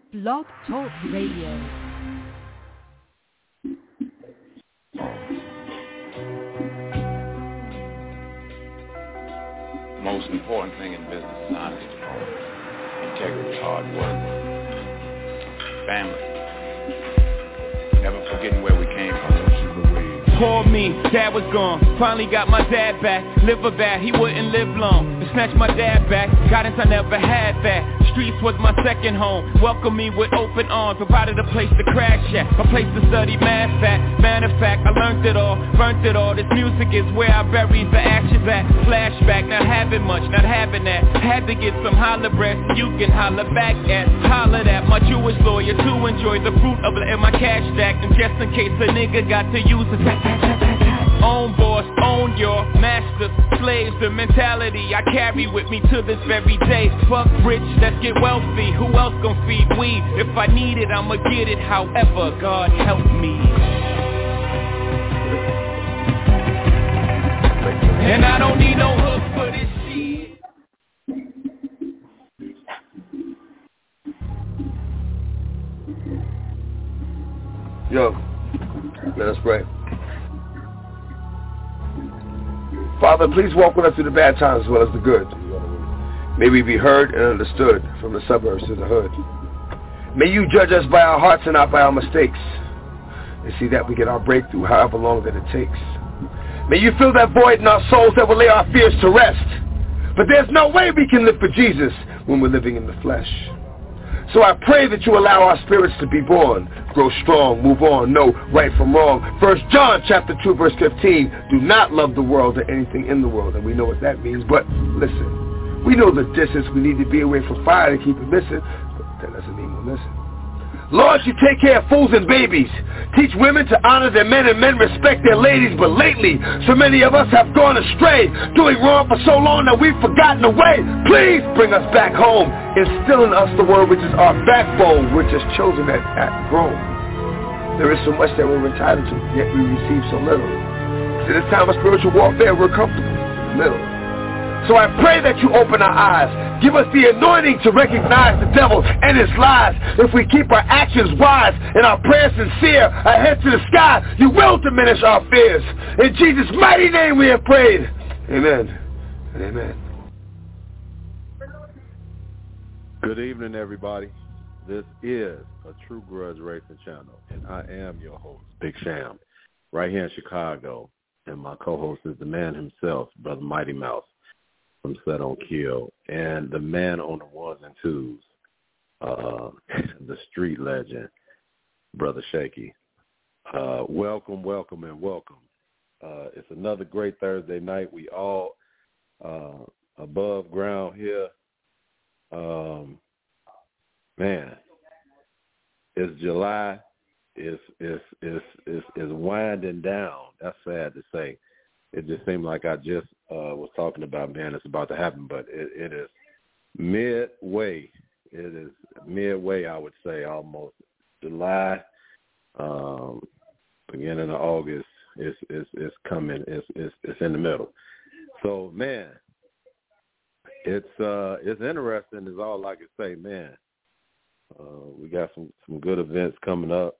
Blog Talk Radio. Most important thing in business is honesty, integrity, hard work, family, never forgetting where we came from. Poor me, dad was gone, finally got my dad back. Liver bad, he wouldn't live long. Snatched my dad back, guidance I never had that. Streets was my second home, welcomed me with open arms. Provided a place to crash at, a place to study math at. Matter of fact, I learned it all, burnt it all. This music is where I buried the ashes at. Flashback, not having much, not having that. Had to get some holler breath, you can holler back at. Hollered at my Jewish lawyer to enjoy the fruit of letting my cash stack. And just in case a nigga got to use it. Own boss, own your master, slaves, the mentality I carry with me to this very day. Fuck rich, let's get wealthy, who else gon' feed we? If I need it, I'ma get it, however, God help me. And I don't need no hook for this shit. Yo, let us pray. Father, please walk with us through the bad times as well as the good. May we be heard and understood from the suburbs to the hood. May you judge us by our hearts and not by our mistakes, and see that we get our breakthrough however long that it takes. May you fill that void in our souls that will lay our fears to rest. But there's no way we can live for Jesus when we're living in the flesh. So I pray that you allow our spirits to be born, grow strong, move on, know right from wrong. 1 John chapter 2 verse 15, do not love the world or anything in the world. And we know what that means, but listen, we know the distance we need to be away from fire to keep it missing, but that doesn't mean we'll listen. Lord, you take care of fools and babies. Teach women to honor their men and men respect their ladies. But lately, so many of us have gone astray, doing wrong for so long that we've forgotten the way. Please bring us back home. Instill in us the word which is our backbone. We're just children that act grown. There is so much that we're entitled to, yet we receive so little. In this time of spiritual warfare, we're comfortable in the middle. So I pray that you open our eyes. Give us the anointing to recognize the devil and his lies. If we keep our actions wise and our prayers sincere, our heads to the sky, you will diminish our fears. In Jesus' mighty name we have prayed. Amen and amen. Good evening, everybody. This is a True Grudge Racing channel, and I am your host, Big Sham, right here in Chicago. And my co-host is the man himself, Brother Mighty Mouse from Set on Kill, and the man on the ones and twos, the street legend, Brother Shaky. Welcome, welcome, and welcome. It's another great Thursday night. We all above ground here. Man, it's July. It's winding down. That's sad to say. It just seemed like I just was talking about, man, it's about to happen, but it is midway. It is midway, I would say, almost. July, beginning of August, it's coming. It's in the middle. So, man, it's interesting is all I can say, man. We got some good events coming up.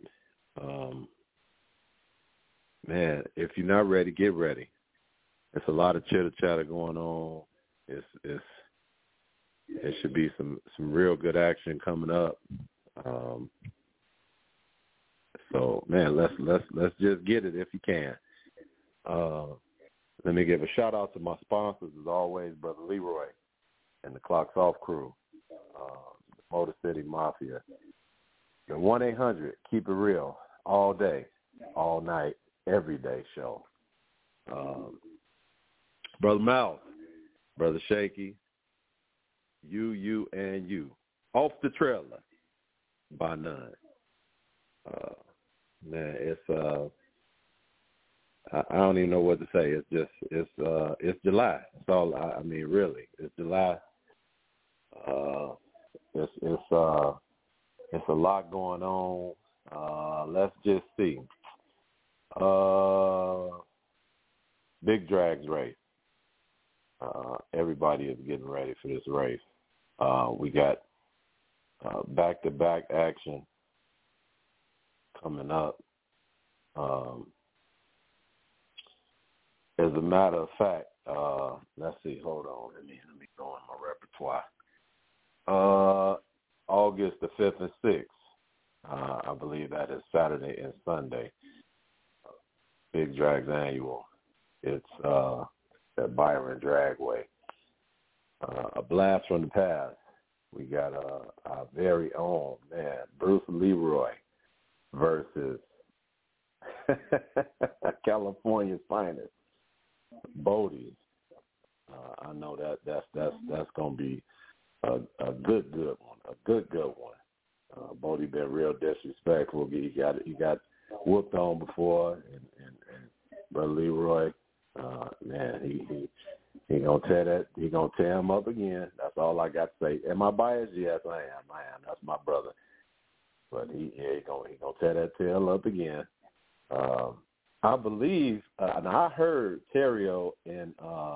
Man, if you're not ready, get ready. It's a lot of chitter-chatter going on. It should be some real good action coming up. So, man, let's just get it if you can. Let me give a shout-out to my sponsors, as always, Brother Leroy and the Clocks Off crew, the Motor City Mafia. The 1-800, keep it real, all day, all night, every day show. Brother Mouse, Brother Shaky, you, and you. Off the trailer by none. Man, it's I don't even know what to say. It's just it's July. That's all I mean, really. It's July. It's a lot going on. Let's just see. Big Drags race. Everybody is getting ready for this race. We got back-to-back action coming up. As a matter of fact, let's see. Hold on. Let me go in my repertoire. August the 5th and 6th. I believe that is Saturday and Sunday. Big Drags Annual. It's at Byron Dragway. A blast from the past. We got our very own man, Bruce Leroy, versus California's finest, Bodie. I know that's gonna be a good one, a good one. Bodie been real disrespectful. He got whooped on before, and Brother Leroy, man, he gonna tear that. He gonna tear him up again. That's all I got to say. Am I biased? Yes, I am. That's my brother. But he gonna tear that tail up again. I believe, and I heard Terrio and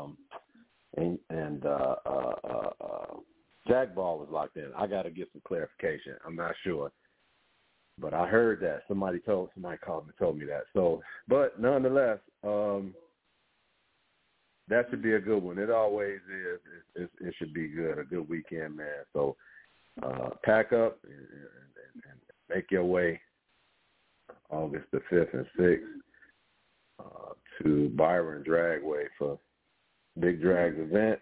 Jack Ball was locked in. I got to get some clarification. I'm not sure, but I heard that somebody called me and told me that. So, but nonetheless, that should be a good one. It always is. It should be good. A good weekend, man. So, pack up and make your way August the 5th and 6th to Byron Dragway for Big Drags event.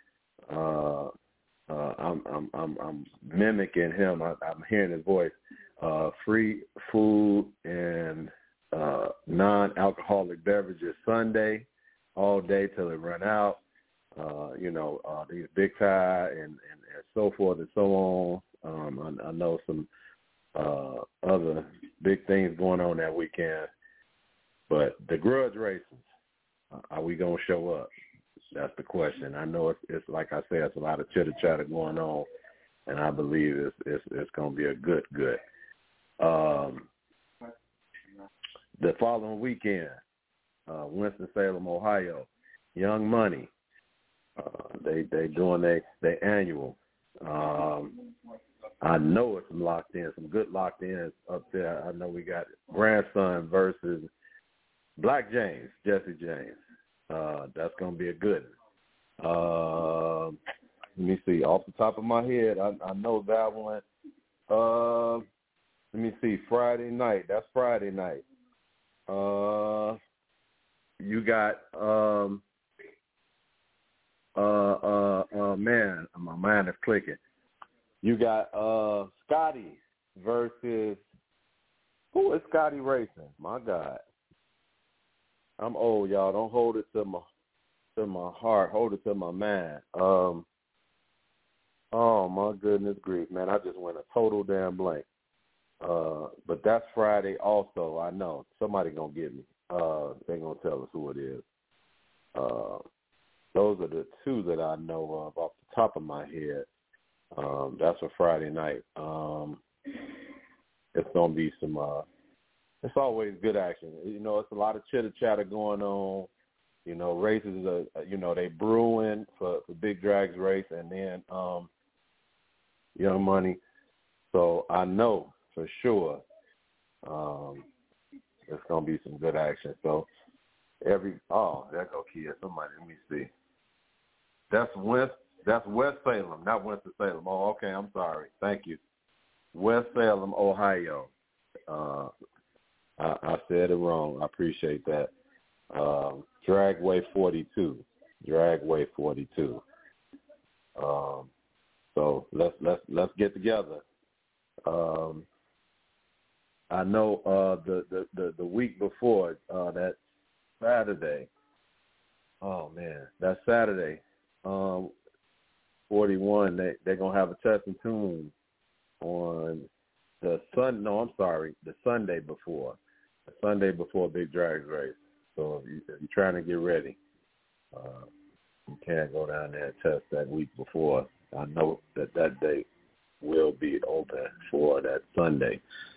I'm mimicking him. I'm hearing his voice. Free food and non-alcoholic beverages Sunday, all day till it run out. These Big Tie and so forth and so on. I know some other big things going on that weekend. But the grudge races, are we going to show up? That's the question. I know it's like I said, it's a lot of chitter-chatter going on, and I believe it's going to be a good. The following weekend, Winston-Salem, Ohio, Young Money, they doing their annual. I know it's some good locked-ins up there. I know we got Grandson versus Black James, Jesse James. That's going to be a good one. Let me see. Off the top of my head, I know that one. Let me see. Friday night. That's Friday night. You got, man, my mind is clicking. You got Scotty versus, who is Scotty racing? My God. I'm old, y'all. Don't hold it to my heart. Hold it to my mind. Oh, my goodness grief, man. I just went a total damn blank. But that's Friday also. I know. Somebody going to get me. They're going to tell us who it is. Those are the two that I know of off the top of my head. That's for Friday night. It's going to be some it's always good action. It's a lot of chitter-chatter going on. Races are, they brewing for Big Drags race and then Young Money. So I know for sure there's going to be some good action. So there go Kia. Somebody, let me see. That's West Salem, not Winston-Salem. Oh, okay, I'm sorry. Thank you. West Salem, Ohio. I said it wrong. I appreciate that. Dragway 42. So let's get together. I know the week before that Saturday. Oh man, that Saturday. 41. They're gonna have a test and tune on the Sunday before. The Sunday before Big Drags race. So if you're trying to get ready, you can't go down there and test that week before. I know that date will be open for that Sunday.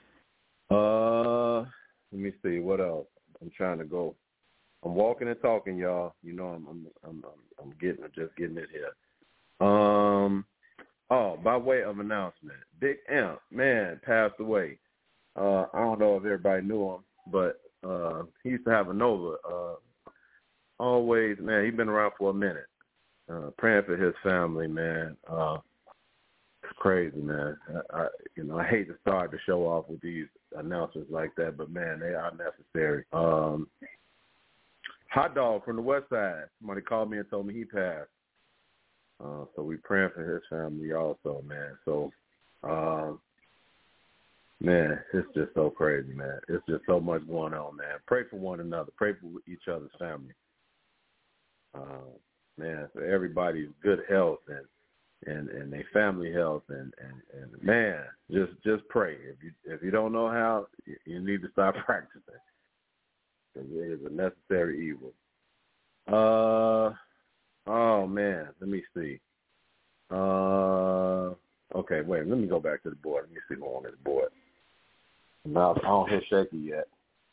Let me see what else. I'm trying to go. I'm walking and talking, y'all. I'm just getting it here. Oh, by way of announcement, Big Amp, man, passed away. I don't know if everybody knew him, but he used to have a Nova. Always, man, he's been around for a minute. Praying for his family, man. It's crazy, man. I hate to start the show off with these announcements like that, but man, they are necessary. Hot Dog from the West Side. Somebody called me and told me he passed. So we praying for his family also, man. So, man, it's just so crazy, man. It's just so much going on, man. Pray for one another. Pray for each other's family. Man, for everybody's good health and their family health and man, just pray. If you don't know how, you need to start practicing. Because it is a necessary evil. Oh man, let me see. Okay, wait, let me go back to the board. Let me see what's on this board. Mouse, I don't hear shaky yet.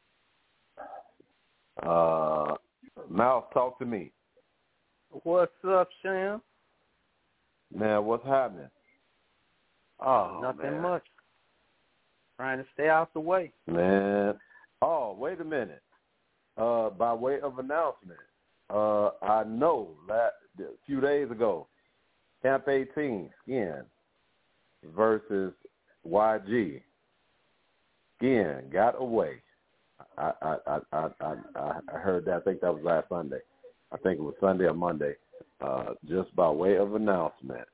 Mouse, talk to me. What's up, Sham? Man, what's happening? Oh, nothing much. Trying to stay out the way. Man. Oh, wait a minute. By way of announcement, I know that a few days ago, Camp 18, Skin versus YG. Skin got away. I heard that. I think that was last Sunday. I think it was Sunday or Monday. Just by way of announcement.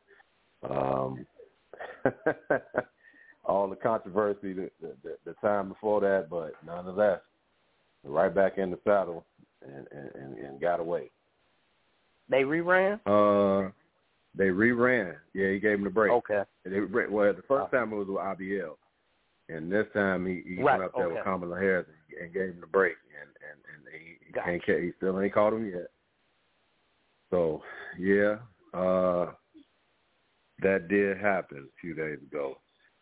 All the controversy the time before that, but nonetheless, right back in the saddle and got away. They reran? They reran. Yeah, he gave him the break. Okay. Well, the first time it was with IBL, and this time he went up there with Kamala Harris and gave him the break, and he still ain't caught him yet. So yeah, that did happen a few days ago.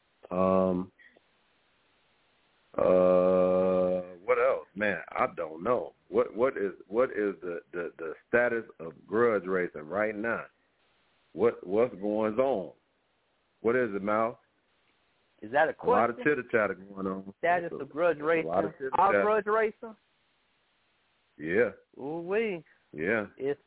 What else, man? I don't know. What is the status of grudge racing right now? What's going on? What is it, Mal? Is that a question? A lot of chitter chatter going on. Status of grudge racing. Our grudge racing? Yeah. Ooh wee. Yeah. It's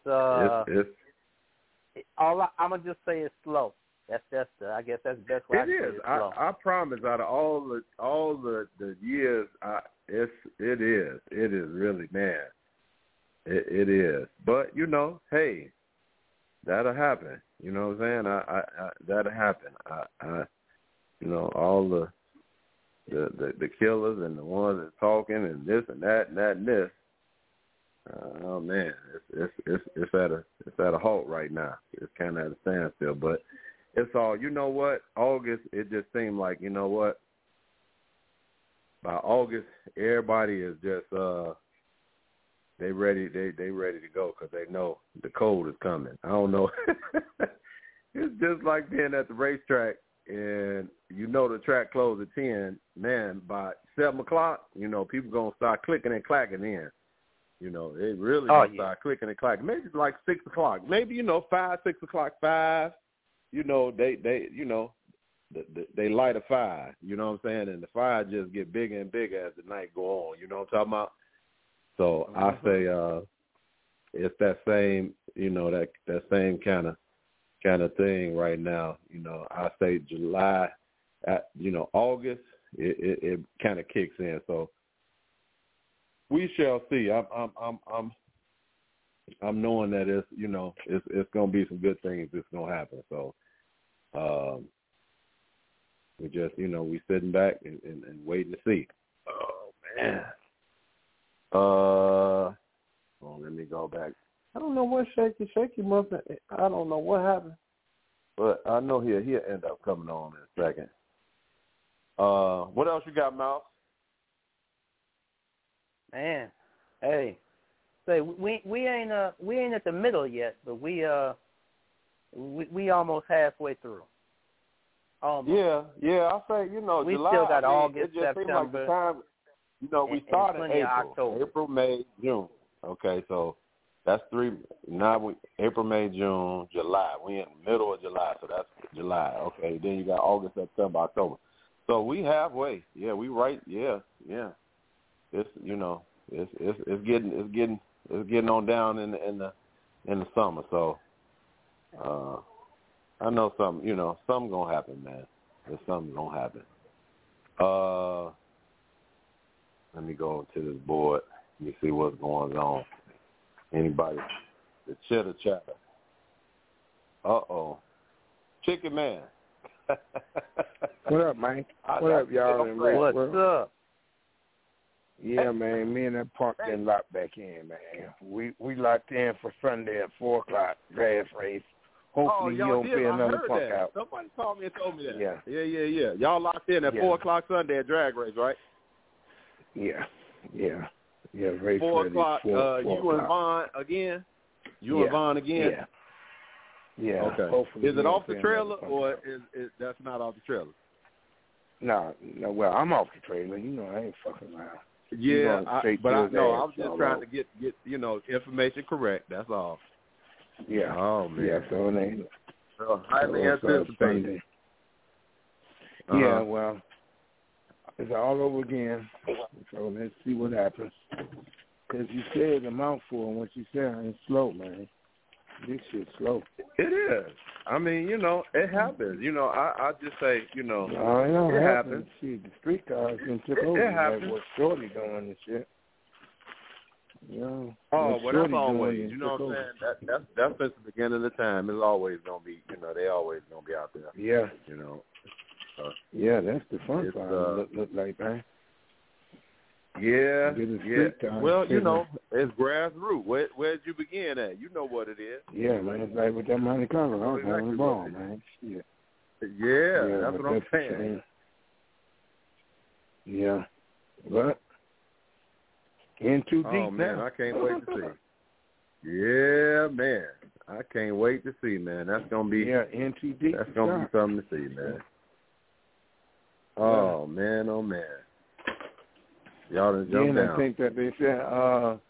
all I'm gonna just say it's slow. That's I guess that's the best way. It is. I promise. Out of all the years, it is really, man. It is. But hey, that'll happen. You know what I'm saying? I that'll happen. All the killers and the ones that talking and this and that and that and this. Oh man, it's at a halt right now. It's kind of at a standstill, but it's all. You know what? August, it just seemed like what. By August, everybody is just they ready to go because they know the cold is coming. I don't know. It's just like being at the racetrack and the track closed at 10. Man, by 7 o'clock, people gonna start clicking and clacking in. They really start clicking and clacking. Maybe like 6 o'clock. Maybe 5, 6 o'clock, 5. They light a fire. You know what I'm saying? And the fire just get bigger and bigger as the night go on. You know what I'm talking about? So I say it's that same that same kind of thing right now. I say July, August it kind of kicks in. So we shall see. I'm knowing that it's gonna be some good things that's gonna happen. So we just we sitting back and waiting to see. Oh man. Let me go back. I don't know what Shaky must have, I don't know what happened. But I know he'll end up coming on in a second. What else you got, Mouse? Man, hey, say we ain't at the middle yet, but we almost halfway through. Almost. Yeah. I say we July. Still got August, it just September. Seems like the time. We started in October. April, May, June. Okay, so That's 3. Now April, May, June, July. We in the middle of July, so that's July. Okay, then you got August, September, October. So we halfway. Yeah, we right. Yeah. It's it's getting on down in the summer. So I know something gonna happen, man. There's something gonna happen. Let me go to this board. Let me see what's going on. Anybody? The chitter chatter. Chicken Man. What up, man? What up, y'all? What's up? Yeah, man. Me and that punk done locked back in, man. We locked in for Sunday at 4 o'clock, grass race. Hopefully you don't pay another punk out. Somebody called me and told me that. Yeah. Yeah. Y'all locked in at 4 o'clock Sunday at drag race, right? Yeah. Race 4 ready. o'clock. 4 you and Vaughn again? And Vaun again? Yeah. Okay. Hopefully is it off the trailer or is that's not off the trailer? No. Well, I'm off the trailer. You know, I ain't fucking around. Yeah, I was just trying to get information correct. That's all. Yeah. Oh man. Yeah. So it ain't. Well, highly anticipated. Yeah. Well, it's all over again. So let's see what happens. Because you said a mouthful, and what you said ain't slow, man. This shit's slow. It is. I mean, it happens. I just say, I know it happens. See, the street cars done took over. It happens. Like what Shorty doing and shit. Well, that's always. You know what I'm saying? That's since the beginning of the time. It's always gonna be. They always gonna be out there. Yeah. Yeah, that's the fun part. Look like, man. Yeah. Well, time, it's grassroots. Where'd you begin at? You know what it is. Yeah, man. It's like with that Monte Carlo. I was having the ball, man. Shit. Yeah, that's what I'm saying. Yeah. But in too deep Oh, man, now. I can't wait to see. Yeah, man. I can't wait to see, man. That's going to be in too deep. That's going to be something to see, man. Oh, man, oh, man. Y'all done jumped down. I think that they said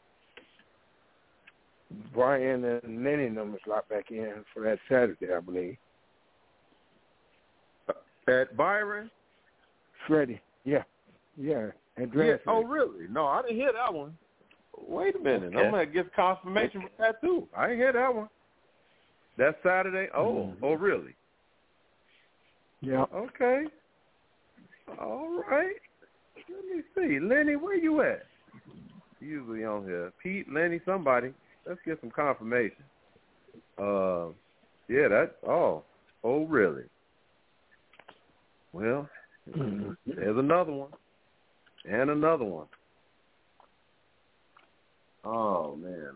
Brian and Lenny numbers locked back in for that Saturday, I believe. At Byron? Freddie, yeah. At Dress. Oh, really? No, I didn't hear that one. Wait a minute. Okay. I'm going to get confirmation with that, too. I didn't hear that one. That's Saturday? Oh, really? Yeah. Okay. All right. Let me see. Lenny, where you at? Usually on here. Pete, Lenny, somebody. Let's get some confirmation. Really? Well, there's another one. And another one. Oh, man,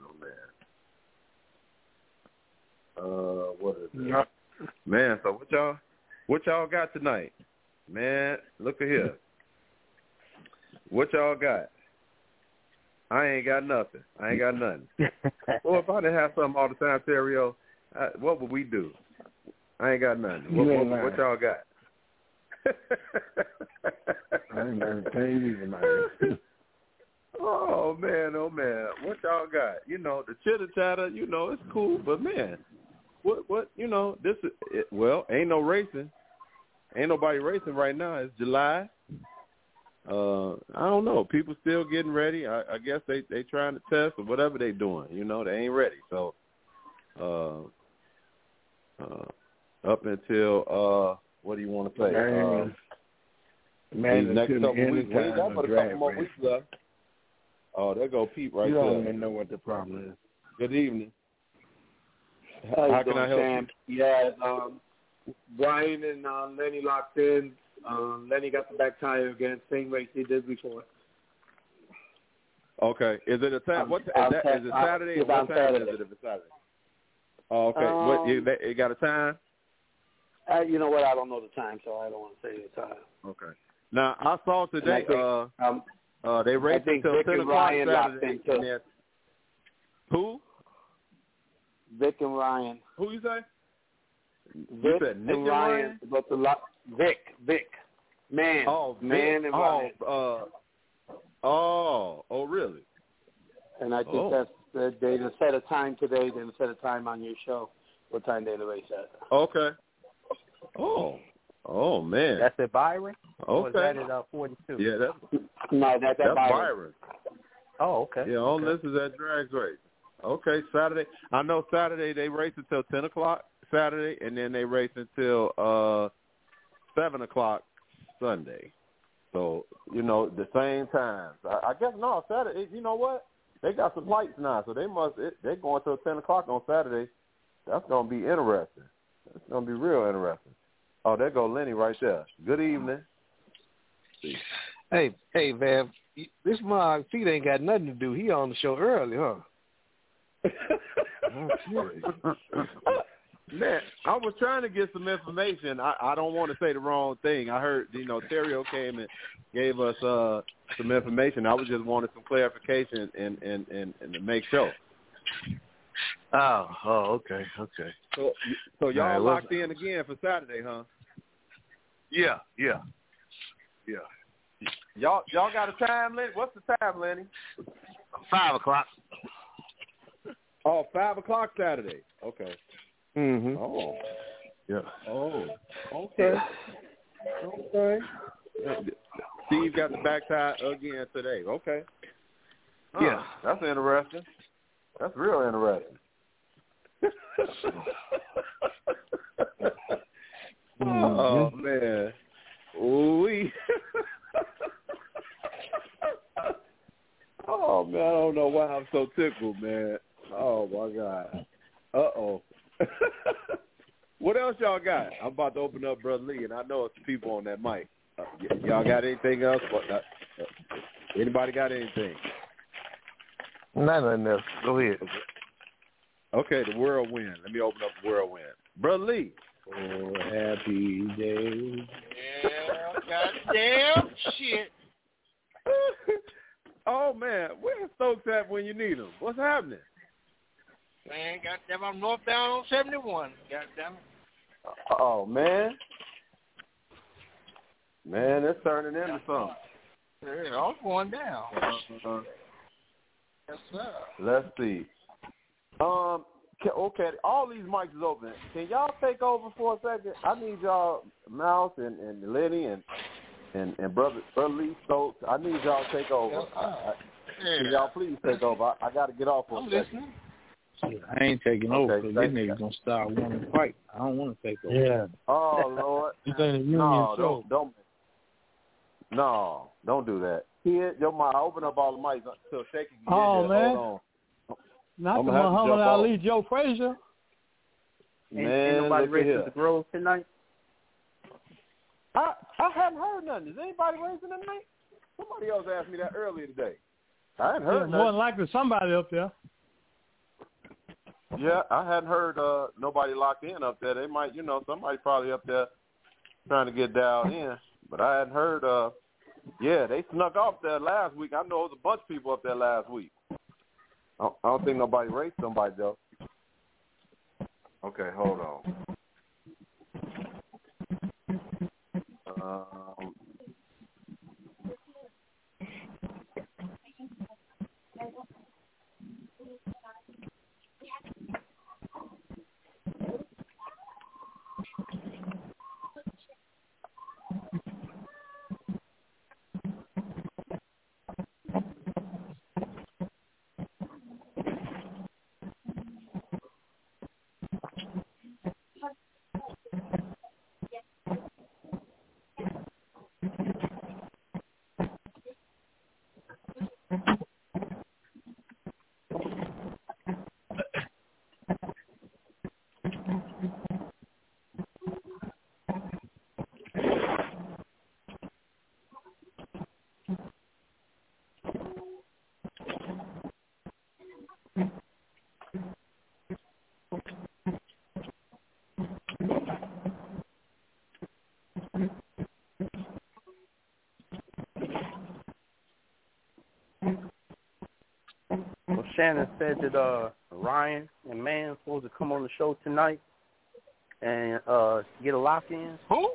what is it? Yep. Man, so what y'all got tonight? Man, look at here. What y'all got? I ain't got nothing. Well, if I didn't have something all the time, Terrio, what would we do? I ain't got nothing. What y'all got? I ain't got anything, man. Oh, man. What y'all got? The chitter-chatter, it's cool, but, man, what this is, ain't no racing. Ain't nobody racing right now. It's July. I don't know. People still getting ready. I guess they trying to test or whatever they doing. They ain't ready. So up until what do you want to say? Man, these next couple weeks. We ain't got but a couple more weeks left. Oh, there go Pete right there. You don't even know what the problem is. Good evening. How can I help Sam? You? Yeah, Brian and Lenny locked in. Lenny got the back tire again, same race he did before. Okay. Is it a time? Is it Saturday? Or what time is it if it's Saturday? Oh, okay. It got a time? You know what? I don't know the time, so I don't want to say the time. Okay. Now, I saw today they raced until 10 o'clock Saturday. Who? Vic and Ryan. Who you say? Vic you said Nick and Ryan? But Vic. Man. Oh, Vic. Man and Ryan. Oh, really? And I think They just set a time today. They set a time on your show. What time they the race at? Okay. Oh man. That's at Byron? Okay. Or is that at 42? Yeah, that's at Byron. Oh, okay. Yeah, on this is at Drags Race. Okay, Saturday. I know Saturday they race until 10 o'clock Saturday, and then they race until 7 o'clock Sunday. So, the same times. I guess, no, Saturday, you know what? They got some lights now, so they're going till 10 o'clock on Saturday. That's going to be interesting. It's going to be real interesting. Oh, there go Lenny right there. Good evening. Hey, Vav, this Mog Pete ain't got nothing to do. He on the show early, huh? Man, I was trying to get some information. I don't want to say the wrong thing. I heard, Terrio came and gave us some information. I was just wanting some clarification and to make sure. Oh, okay. So y'all locked in again for Saturday, huh? Yeah. Y'all got a time, Lenny? What's the time, Lenny? 5 o'clock. Oh, 5 o'clock Saturday. Okay. Mm-hmm. Oh. Yeah. Oh. Okay. Steve got the back tie again today. Okay. Yeah. That's interesting. That's real interesting. Oh, man. Ooh-wee. Oh, man, I don't know why I'm so tickled, man. Oh, my God. Uh-oh. What else y'all got? I'm about to open up Brother Lee, and I know it's people on that mic. Y'all got anything else? Anybody got anything? Nothing else. Go ahead. Okay, the Whirlwind. Let me open up the Whirlwind. Brother Lee. Oh, happy day. Yeah, goddamn shit. Oh, man. Where's Stokes at when you need him? What's happening? Man, goddamn, I'm northbound on 71. Goddamn it. Oh, man. Man, it's turning into something. Yeah, I'm going down. Yes, sir. Let's see. Okay, all these mics is open. Can y'all take over for a second? I need y'all, Mouse and Lenny and Brother Lee Stokes. I need y'all to take over. Can y'all please take over? I got to get off for a second. Listening. I ain't taking over because thank these niggas gonna start wanting to fight. I don't want to take over. Yeah. Oh, Lord. This ain't a union show. Don't do that. Here, yo, I open up all the mics so Shaky can get Oh, here. man. Hold on. Not I'm the gonna have to Muhammad jump Ali, off. Joe Frazier. Man, ain't nobody look at racing here. the Grove tonight? I hadn't heard nothing. Is anybody racing tonight? Somebody else asked me that earlier today. I hadn't heard More nothing. than likely somebody up there. Yeah, I hadn't heard nobody locked in up there. They might, somebody probably up there trying to get dialed in. But I hadn't heard, they snuck off there last week. I know there was a bunch of people up there last week. I don't think nobody raced somebody, though. Okay, hold on. Well, Shannon said that Ryan and Man supposed to come on the show tonight and get a lock-in. Who?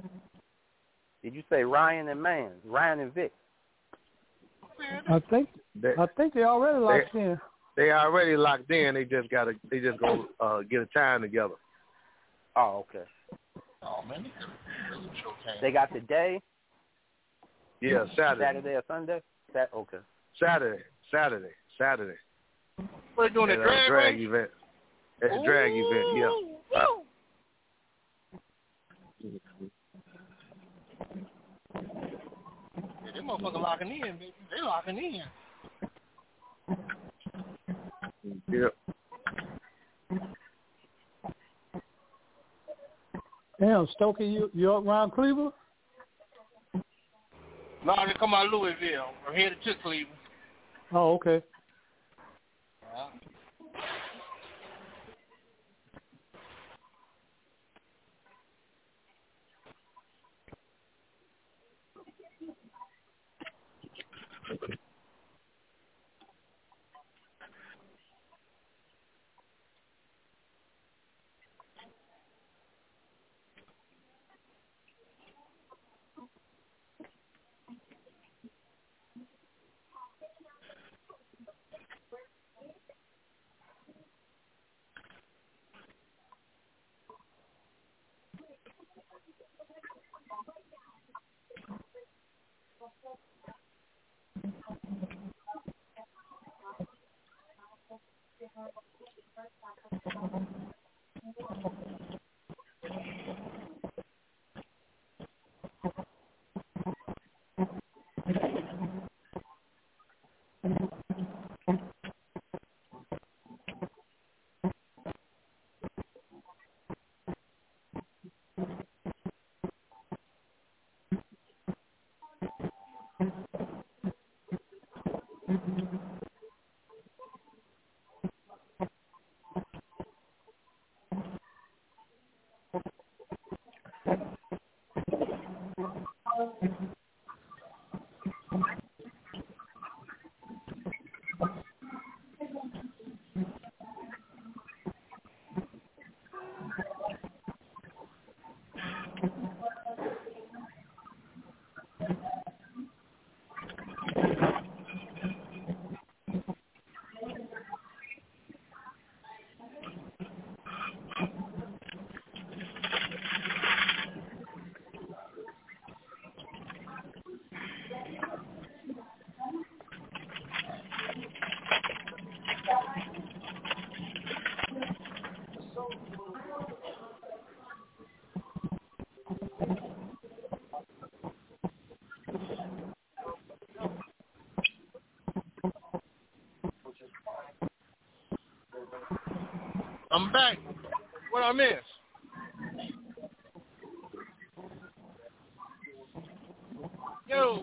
Did you say Ryan and Man? Ryan and Vic? I think I think they already locked in. They already locked in. They just gonna get a time together. Oh, okay. Oh man, they got the day. Yeah, Saturday or Sunday. Okay. Saturday. What are they doing? A drag event. It's a drag event. Yeah. Yeah, them motherfuckers locking in, baby. They locking in. Yep. Damn, Stokey, you up around Cleveland? No, they come out of Louisville. I'm headed to Cleveland. Oh, okay. I'm back. What I miss? Yo.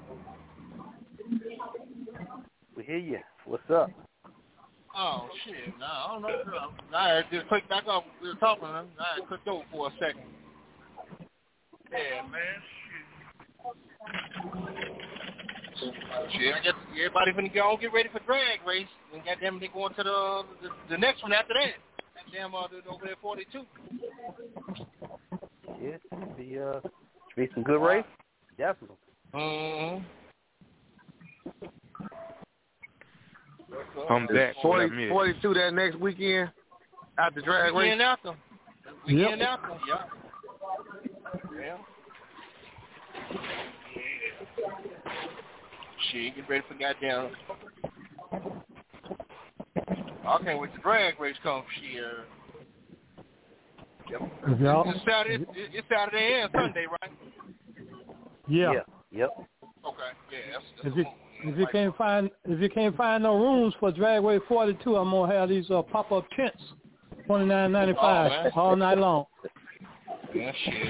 We hear you. What's up? Oh, shit. Nah, I don't know. I had just clicked back up. We were talking. I had clicked over for a second. Yeah, man. Shit, I guess everybody finna go get ready for drag race. And goddamn, they going to the next one after that. Goddamn, over there 42. Yeah, should be some good race. Definitely. Mm-hmm. I'm back. 42 that next weekend after drag race. Weekend after. Weekend after. Yeah. Shit, get ready for goddamn. I can't wait till drag race come. Shit. Yep. It's Saturday and Sunday, right? Yeah. Yep. Okay. Yeah. If you can't find no rooms for Dragway 42, I'm gonna have these pop-up tents, $29.95 all night long. Yeah, shit.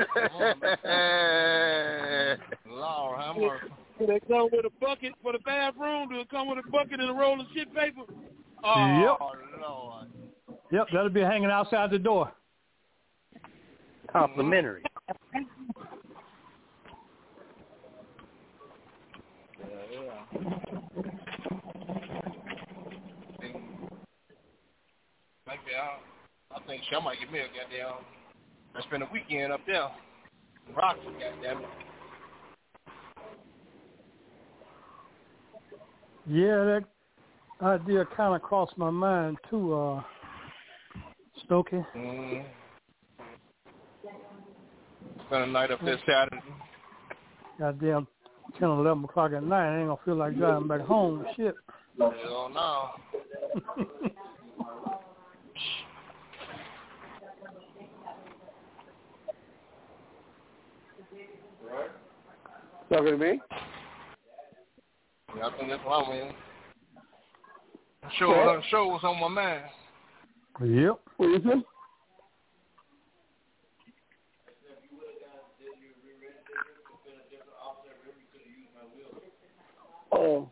Lord, how much? Do they come with a bucket for the bathroom? Do it come with a bucket and a roll of shit paper? Oh, yep. Lord. Yep, that'll be hanging outside the door. Complimentary. Yeah. Maybe I think I might get me a goddamn. I spend a weekend up there. Rockford, goddamn it. Yeah, that idea kind of crossed my mind too, Stokey. Spend a night up there Saturday. Goddamn 10 or 11 o'clock at night, I ain't gonna feel like driving back home. Shit. Hell no. Talking to me? Yeah, I think that's what I mean. Show was on my mind. Yep. What is it? Oh.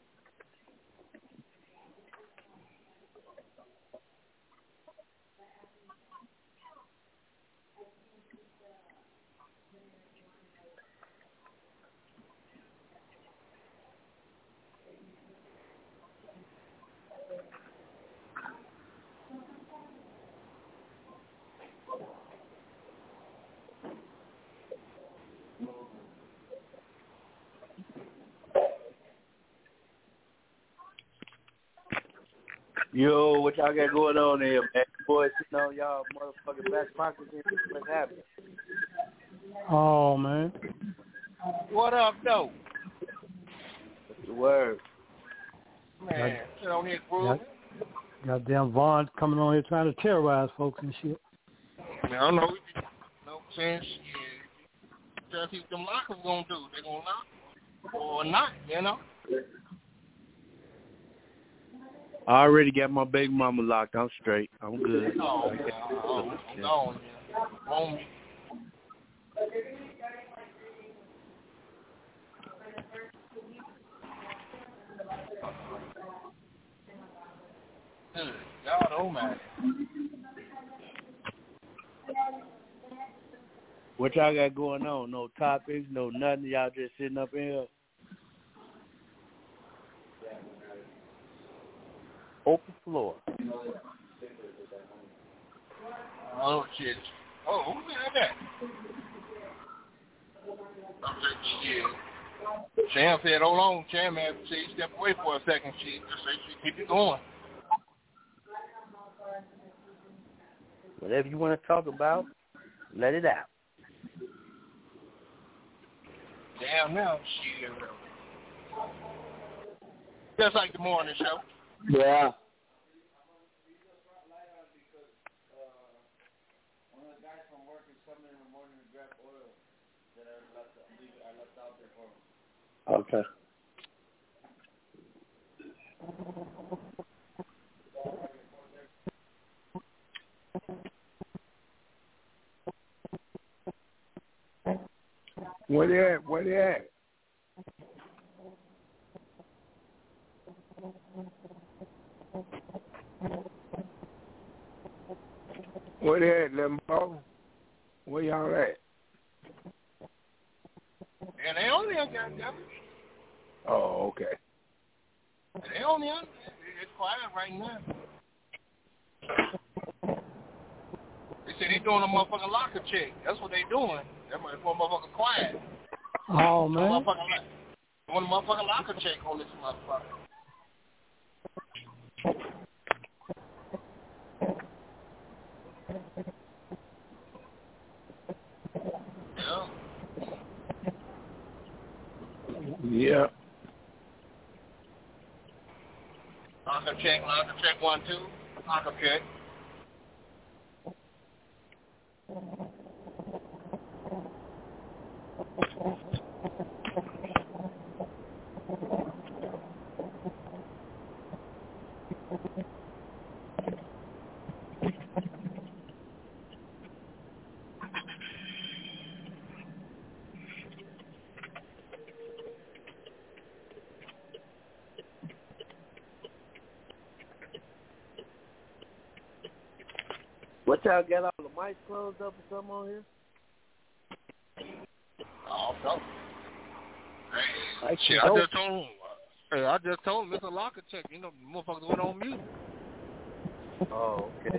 Yo, what y'all got going on here, man? Boys sitting on y'all motherfucking back pockets and what's happening? Oh, man. What up, though? What's the word? Man, sit on here grooving. Goddamn Vaughn coming on here trying to terrorize folks and shit. Man, I don't know. Saying shit. Tell people what them lockers gonna do. They gonna lock or not, you know? I already got my baby mama locked. I'm straight. I'm good. Oh, man. I'm gone, man. On me. God, oh, man. What y'all got going on? No topics, no nothing. Y'all just sitting up in here. Open floor. Oh, shit. Oh, who did that? I'm saying, shit. Sam said, hold on. Sam had to say, step away for a second. She just said, she keep it going. Whatever you want to talk about, let it out. Damn, now, shit. Just like the morning show. Yeah. Okay. Where they at? Where they at? Where they at, Limbo? Where y'all at? And they only on goddamn. Oh, okay. They only on. It's quiet right now. They said they doing a motherfucking locker check. That's what they doing. That motherfucker quiet. Oh, man. Doing a motherfucking locker check on this motherfucker. Yeah. Locker check 1, 2. Locker check. What y'all got all the mics closed up or something on here? Oh, no. Hey, shit, I just told him it's a locker check. You know, the motherfuckers went on mute. Oh, okay.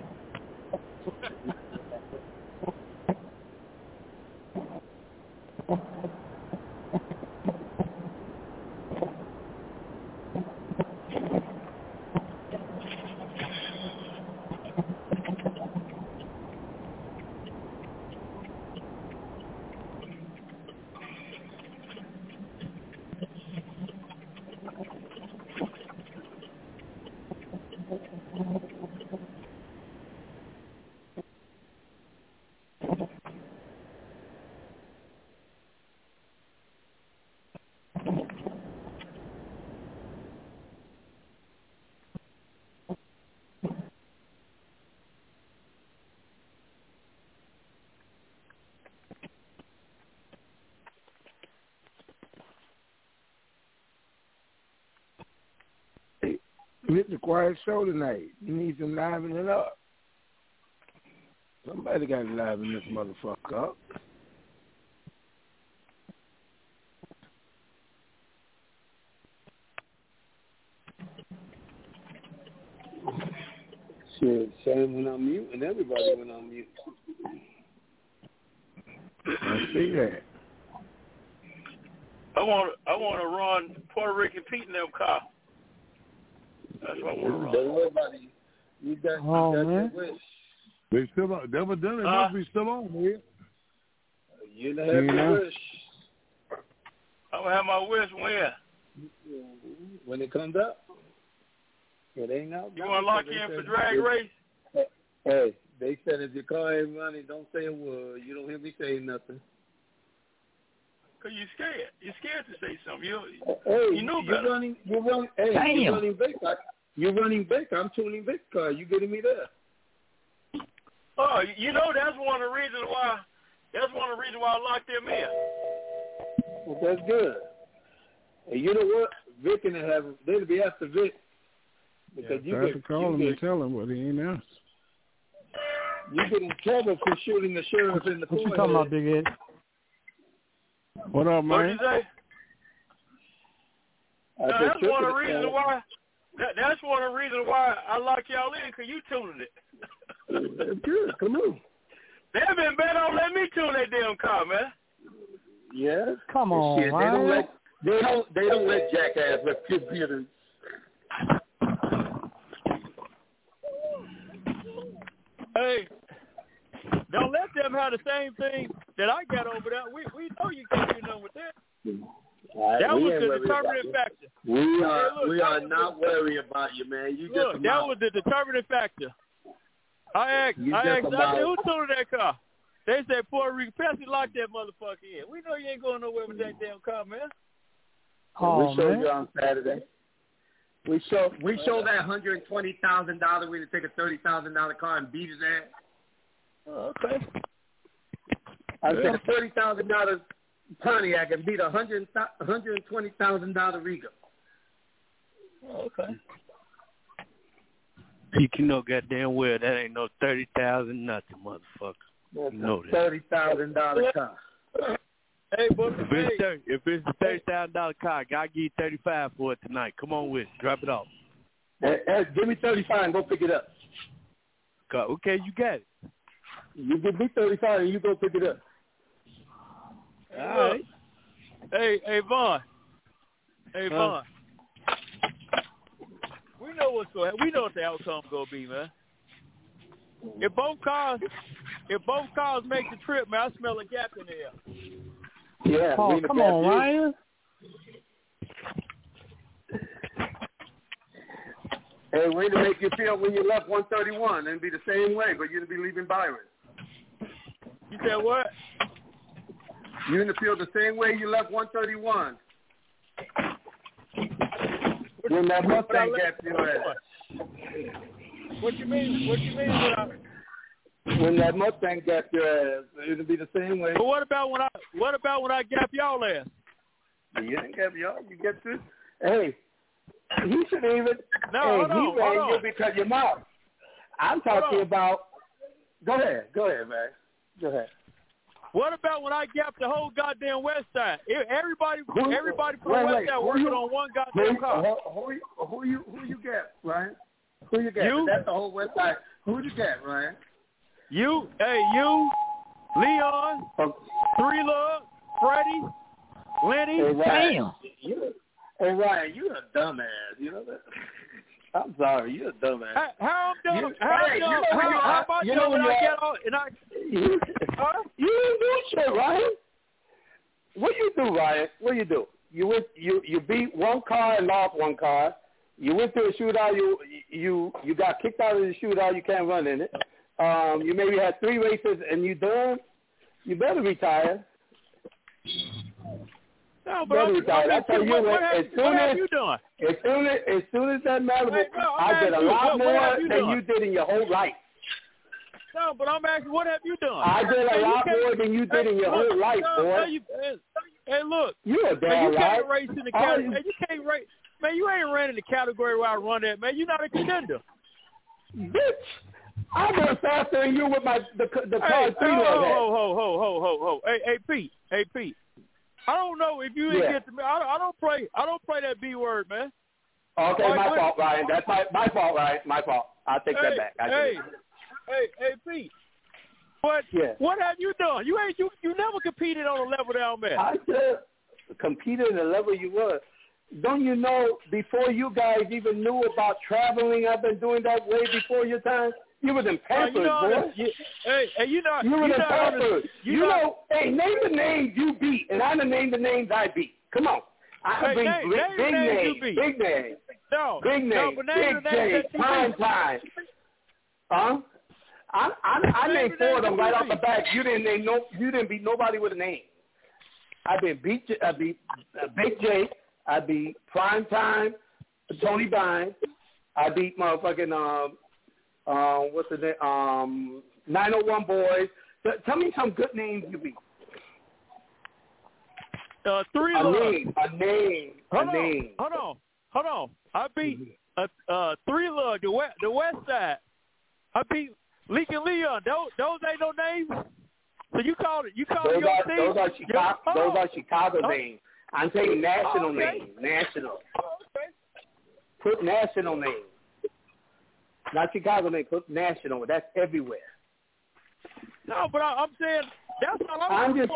It's a quiet show tonight. You need some livening it up. Somebody got to liven this motherfucker up. Shit, Sam went on mute and everybody went on mute. I see that. I want to run Puerto Rican Pete in them car. That's what I want to run. Don't worry about it. You got your wish. They still on. Evidently, must be still on, man. You know have your wish. I'm gonna have my wish when it comes up. It ain't out. You want to lock in for drag race? Hey, they said if your car ain't running, don't say a word. You don't hear me saying nothing. Cause you're scared. You're scared to say something. You know better. You're running Vic. You're running Vic. I'm tuning Vic's car. You getting me there? Oh, you know that's one of the reasons why. That's one of the reasons why I locked them in. Well, that's good. And you know what? Vic and they'll be after Vic. Because you get to call him and tell him what he ain't asked. You get in trouble for shooting the sheriff in the forehead. What you talking about, Big Ed? What up, man? What did you say? That's one of the reasons why. That's one of the reasons why I lock y'all in, because you tuning it. Good. Come on. They've been bent on letting me tune that damn car, man. Yeah. Come on, shit, they don't let jackass with computers. Hey, don't let them have the same thing that I got over there. We know you can't do nothing with that. That was the determining factor. We are not worried about you, man. That was the determining factor. I asked, who tuned that car? They said Puerto Rican Pepsi locked that motherfucker in. We know you ain't going nowhere with that damn car, man. We showed you on Saturday. We showed that $120,000 way to take a $30,000 car and beat his ass. Oh, okay. I took a $30,000 Pontiac and beat a $120,000 Riga. Oh, okay. You know goddamn well that ain't no 30,000 nothing, motherfucker. That's you know $30,000 car. Hey, but if it's a $30,000 car, I'll give you 35 for it tonight. Come on with it. Drop it off. Hey, give me 35 and go pick it up. Okay, you got it. You give me 35 and you go pick it up. All right. Hey, Vaughn. Hey, Vaughn. We know what's going. We know what the outcome's gonna be, man. If both cars make the trip, man, I smell a gap in the air. Yeah. Oh, come on, Ryan. Hey, way to make you feel when you left 131, and be the same way, but you'd be leaving Byron. You said what? You're going to feel the same way you left 131. When that Mustang gets your ass. What you mean? When that Mustang gets your ass, it'll be the same way. But what about when I gap y'all ass? You didn't gap y'all. You get this. Hey, he should even. No, hey, hold on. You because your mouth. I'm talking about. Go ahead, man. Go ahead. What about when I gap the whole goddamn West Side? Everybody from the West Side working on one goddamn car. Who you gap, Ryan? Who you gap? You? That's the whole West Side. Who you gap, Ryan? You, Leon, Three Love, Freddie, Lenny. Hey, Damn. Hey, Ryan, you're a dumbass. You know that? I'm sorry, you're a dumbass. How I'm dumb? How about you when I get on and I? You didn't do shit, Ryan. What you do, Ryan? What you do? You beat one car and lost one car. You went to a shootout. You got kicked out of the shootout. You can't run in it. You maybe had 3 races and you done. You better retire. No, but what have you done? As soon as that matter, I did a lot more than you did in your whole life. No, but I'm asking, what have you done? I did a lot more than you did in your whole life, boy. Hey, look. You're man, damn you right. can't race in the category. Man, you can't race. Man, you ain't ran in the category where I run at, man. You're not a contender. Bitch, I run faster than you with the car 3 Ho. Hey, Pete. I don't know if you didn't get to me. I don't play that B word, man. Okay, my fault, Ryan. That's my fault, Ryan. My fault. I'll take that back. Hey, Pete. What have you done? You never competed on a level that I'm at. I said competed at the level you were. Don't you know, before you guys even knew about traveling, I've been doing that way before your time? You was in Pampers, boy. You were in Pampers. Hey, name the names you beat, and I done name the names I beat. Come on. I beat big names. Big names. No. Big names. Big J, Prime Time. Huh? I named 4 of them right off the bat. You didn't beat nobody with a name. I beat Big J. I beat Prime Time, Tony Bine. I beat motherfucking what's the name? 901 Boys. Tell me some good names you beat. 3 a name. Hold on. I beat 3 Lug, the West Side. I beat Leak and Leon. Those ain't no names. So you called it. Those are Chicago names. I'm saying national names. National. Okay. Put national names. Not Chicago names. Put national. That's everywhere. No, but I'm saying that's all I'm just.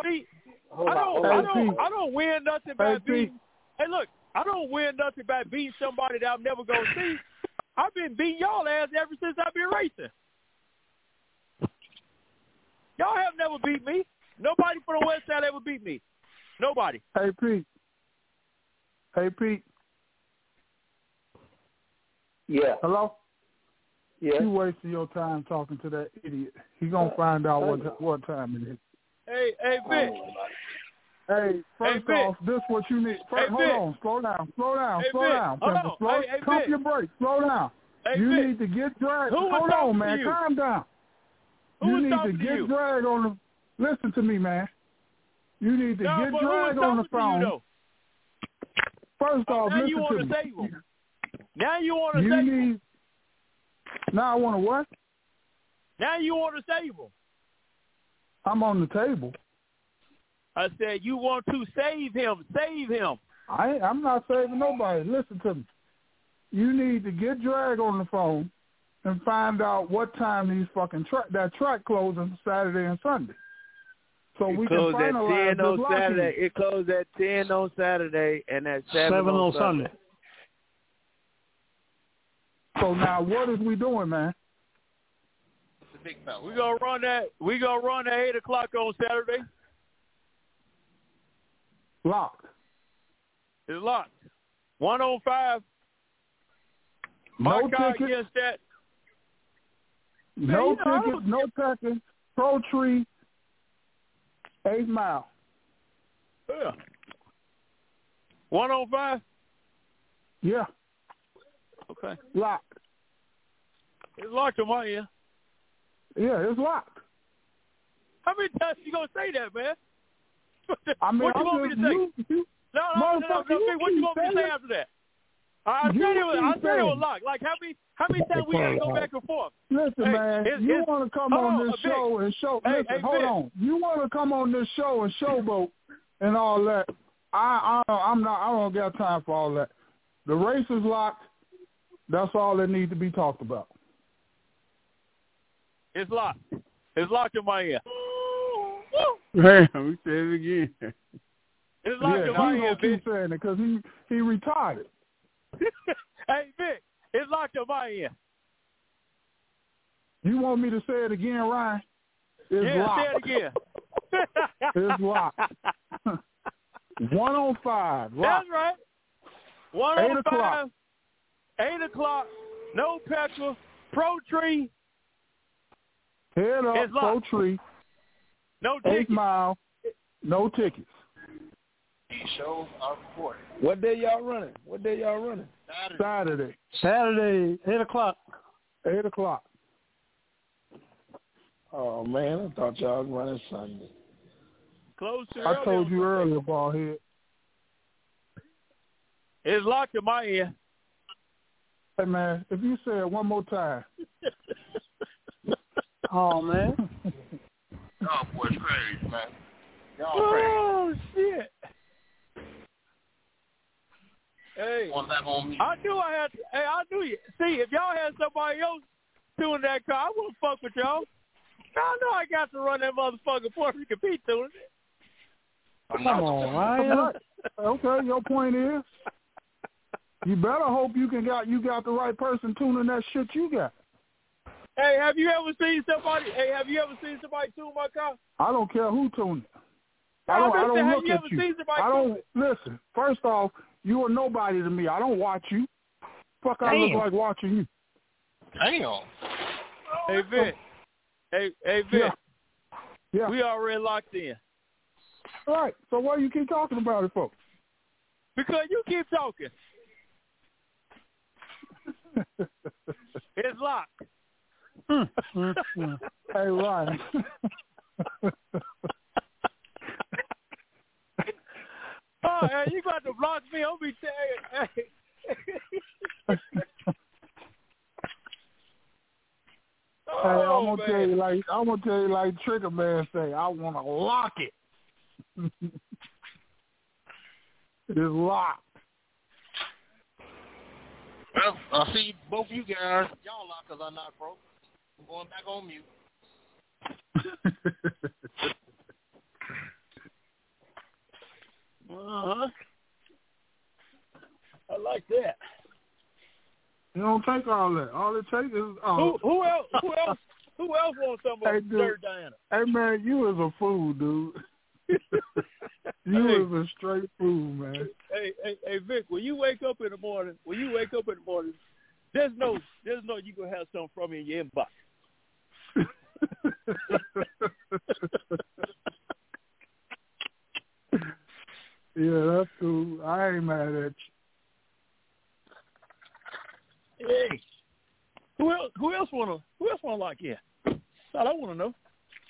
I don't win nothing by beating. Hey, look, I don't win nothing by beating somebody that I'm never gonna see. I've been beating y'all ass ever since I've been racing. Y'all have never beat me. Nobody from the West Side ever beat me. Nobody. Hey, Pete. Yeah. Hello? Yeah. You wasting your time talking to that idiot. He gonna find out what time it is. Hey, Vic. Hey, first off, this is what you need. Hold on. Slow down. Pump your brakes. Slow down. Hey, you Vic. need to get dragged. Hold on, man. Calm down. You need to get dragged on the... Listen to me, man. You need to get dragged on the phone. First off, listen to me. Now you want to save him. Now I want to what? Now you want to save him. I'm on the table. I said you want to save him. Save him. I'm not saving nobody. Listen to me. You need to get Drag on the phone and find out what time these fucking that track closing Saturday and Sunday. So we can finalize this Saturday. It closed at 10 on Saturday and at 7 on Sunday. So now what is we doing, man? We gonna run that. We gonna run at 8 o'clock on Saturday. Locked. It's locked. 105. My car against that. No tickets. No packing. Pro Tree. 8 Mile. Yeah. 105. Yeah. Okay. Locked. It's locked on my end. Yeah, it's locked. How many times you gonna say that, man? I mean, what you want me to say? No. What you want me to say after that? I said it was locked. Like how many times we gotta go back and forth? Listen, man, you want to come on this show and show? Listen, hold on. You want to come on this show and showboat and all that? I don't got time for all that. The race is locked. That's all that needs to be talked about. It's locked. It's locked in my ear. Hey, let me say it again. It's locked in my ear, keep saying it because he retired. Hey, Vic, it's locked in my ear. You want me to say it again, Ryan? It's locked. Say it again. It's locked. 105. That's right. 105. 8 o'clock. 8 o'clock. No petrol. Pro Tree. Head up. Pro Tree. No tickets. 8 Mile. No tickets. Shows are recorded. What day y'all running? Saturday. 8 o'clock. 8 o'clock. Oh, man, I thought y'all was running Sunday. Close to I told you earlier, bald head. It's locked in my end. Hey, man, if you say it one more time. Oh, man. Oh, boy, it's crazy, man. Oh, shit. Hey, I knew I had. Hey, I knew you. See, if y'all had somebody else tuning that car, I wouldn't fuck with y'all. I know I got to run that motherfucker before we compete tuning it. Come on, Ryan. Okay, your point is, you better hope you got the right person tuning that shit you got. Hey, have you ever seen somebody tune my car? I don't care who tuned it. I don't look at you. I don't listen. First off, you are nobody to me. I don't watch you. Fuck, I look like watching you. Damn. Hey, Vic. Hey, Vic. Yeah. We already locked in. All right. So why you keep talking about it, folks? Because you keep talking. It's locked. Hey, Ryan. Oh, hey, you got to block me. I'll be saying, hey. I'm gonna tell you like Trigger Man say, I want to lock it. It is locked. Well, I see both you guys. Y'all locked because I'm not broke. I'm going back on mute. I like that. You don't take all that. All it takes is who else wants some of Dirt Diana? Hey man, you is a fool, dude. You is a straight fool, man. Hey Vic, when you wake up in the morning, just know you gonna have something from me in your inbox. Yeah, that's cool. I ain't mad at you. Hey, who else wanna lock in? That's all I wanna know.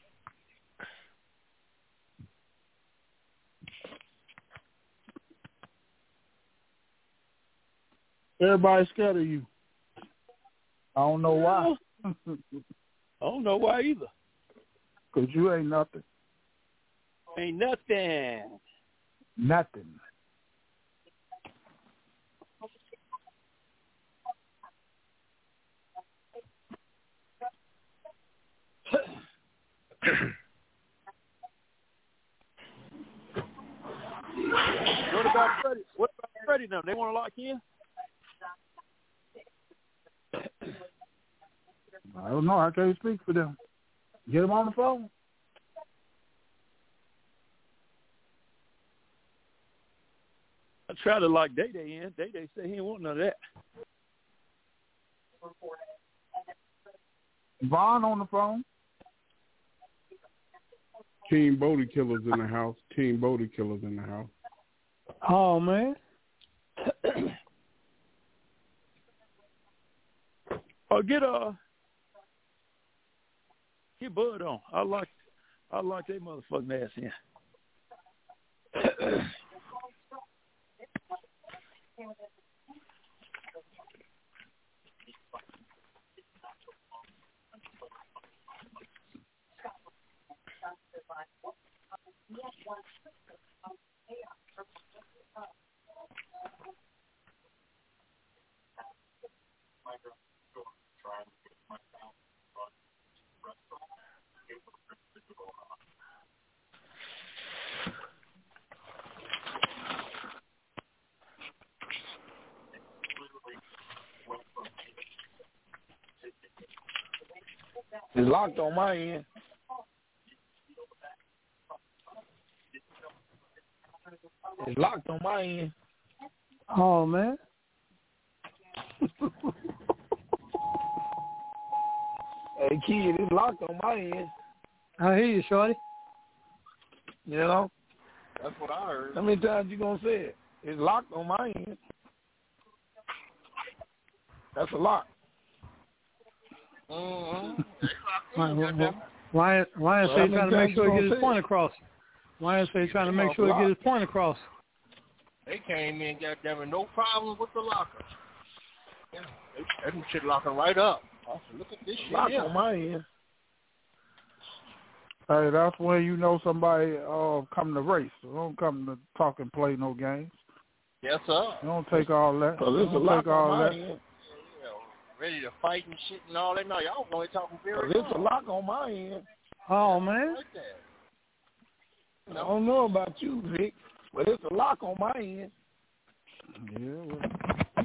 Everybody's scared of you. I don't know why. I don't know why either. 'Cause you ain't nothing. Ain't nothing. Nothing. What about Freddie? What about Freddie now? They want to lock in? I don't know. I can't speak for them. Get them on the phone. I tried to lock Day Day in. Day Day said he didn't want none of that. Vaughn on the phone. King Bodie Killer's in the house. King Bodie Killer's in the house. Oh, man. Get Bud on. I like that motherfucking ass in. It's locked on my end. It's locked on my end. Oh, man. Hey, kid, it's locked on my end. I hear you, shorty. You know? That's what I heard. How many times you gonna say it? It's locked on my end. That's a lock. Ryan said he's trying to make sure he gets his point across. Ryan said he's trying to make sure he get his point across. They came in, goddamn it, no problem with the locker. Yeah, that shit locking right up. I said, look at this shit. Lock on my end. Hey, that's when you know somebody come to race. Don't come to talk and play no games. Yes, sir. Don't take all that. There's a lock on my end. Yeah, ready to fight and shit and all that. No, y'all only talking very There's a lock on my end. Oh, man. Like that. I don't know about you, Vic, but it's a lock on my end. Yeah.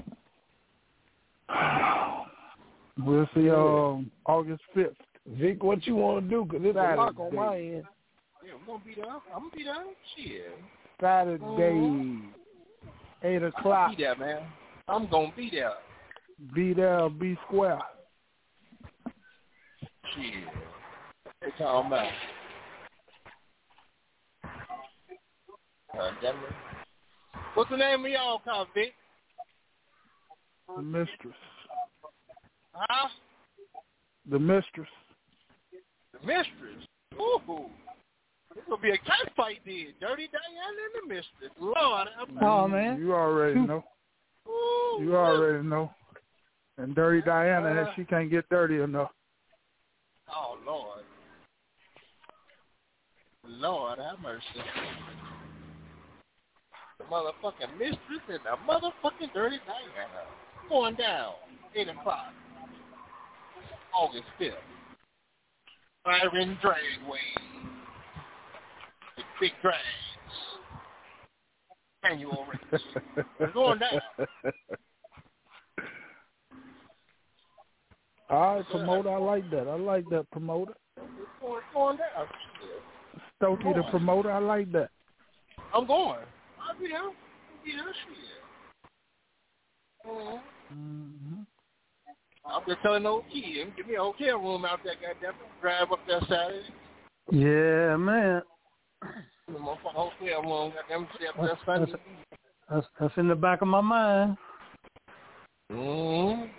We'll see August 5th. Vic, what you want to do? Because it's a lock on my end. Yeah, we're going to be there. I'm going to be there. Shit. Saturday, 8 o'clock. I'll be there, man. I'm going to be there. Be there, be square. Shit. What you talking about? Damn it. What's the name of y'all called, Vic? The Mistress. Huh? The Mistress. The Mistress? Ooh. It's going to be a cat fight then. Dirty Diana and the Mistress. Lord. Oh, man. You already know. Ooh, you already know. And Dirty Diana, she can't get dirty enough. Oh, Lord. Lord, have mercy. The motherfucking Mistress and the motherfucking Dirty Diana. Going down. 8 o'clock. August 5th. Byron Dragway. The big drags. Annual race. We're going down. All right, promoter. I like that. I like that, promoter. It's going down. Stokey, the promoter. I like that. I'm going. I'll be there. Shit. Mm-hmm. I'm just telling no key. Give me a hotel room out there, goddamn. Drive up there Saturday. Yeah, man. The motherfucking hotel room, goddamn. Stay up there Sunday. That's in the back of my mind. Mm-hmm.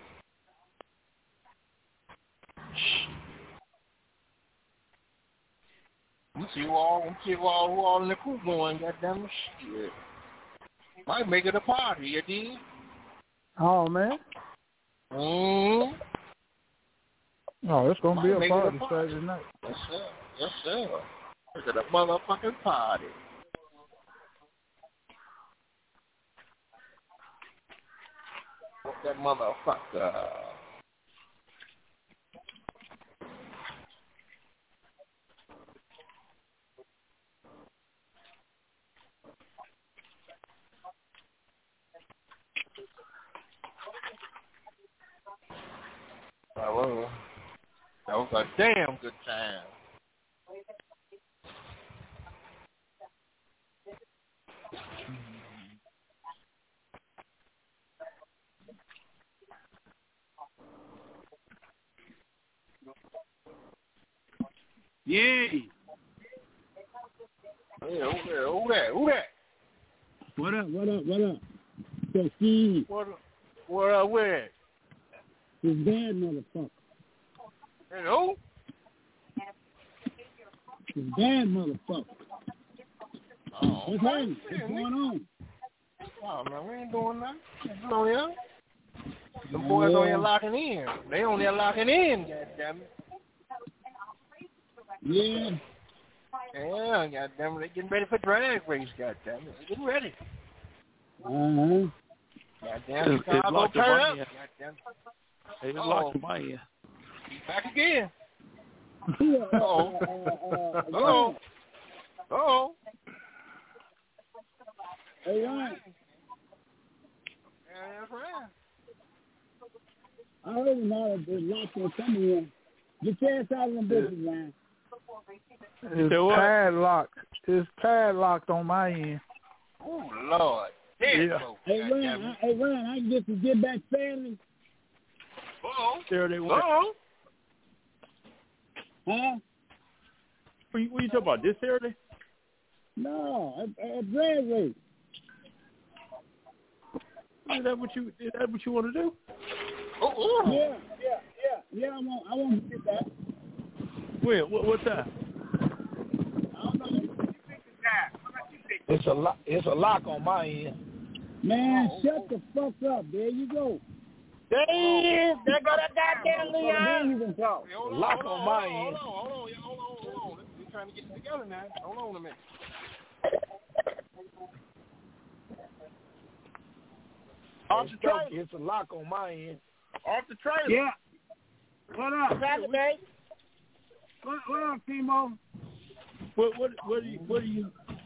I'm see who all in the crew going, goddamn shit. Might make it a party, you dig? Oh, man. Oh, it's gonna be a party Saturday night. Yes, sir. Yes, sir. It's a motherfucking party. What's that motherfucker? That was a damn good time. Yay! Yeah, who that? What up? So, Steve. What up, where? This bad motherfucker. Hello? This bad motherfucker. Oh, what's happening? What's going on? Oh, man, we ain't doing nothing. You know, yeah? The boys on here locking in. They on there locking in, goddammit. Yeah. Yeah, goddammit. They getting ready for drag race, goddammit. They getting ready. Uh-huh. Goddamn, Chicago turn up. Goddamn. They just locked my ear. He's back again. Uh-oh. Uh-oh. Hey, Ryan. Yeah, that's right. I heard now there's locked on some of them. Get your ass out of them bitches, man. It's padlocked. It's padlocked on my end. Oh, Lord. Yeah. Hey, Ryan, I can get back Saturday. Uh-oh. There they went. Uh-oh. Huh? What you talking about, this Saturday? No, at drag race. Is that what you want to do? Oh, Yeah. I want to get that. When? What time? I don't know. It's a lock on my end. Man, shut the fuck up. There you go. There go that goddamn Leon. You can talk. Hey, hold on. We're trying to get it together now. Hold on a minute. Off the trailer. It's a lock on my end. Off the trailer. Yeah. What up? Saturday. What up, Timo? What do you?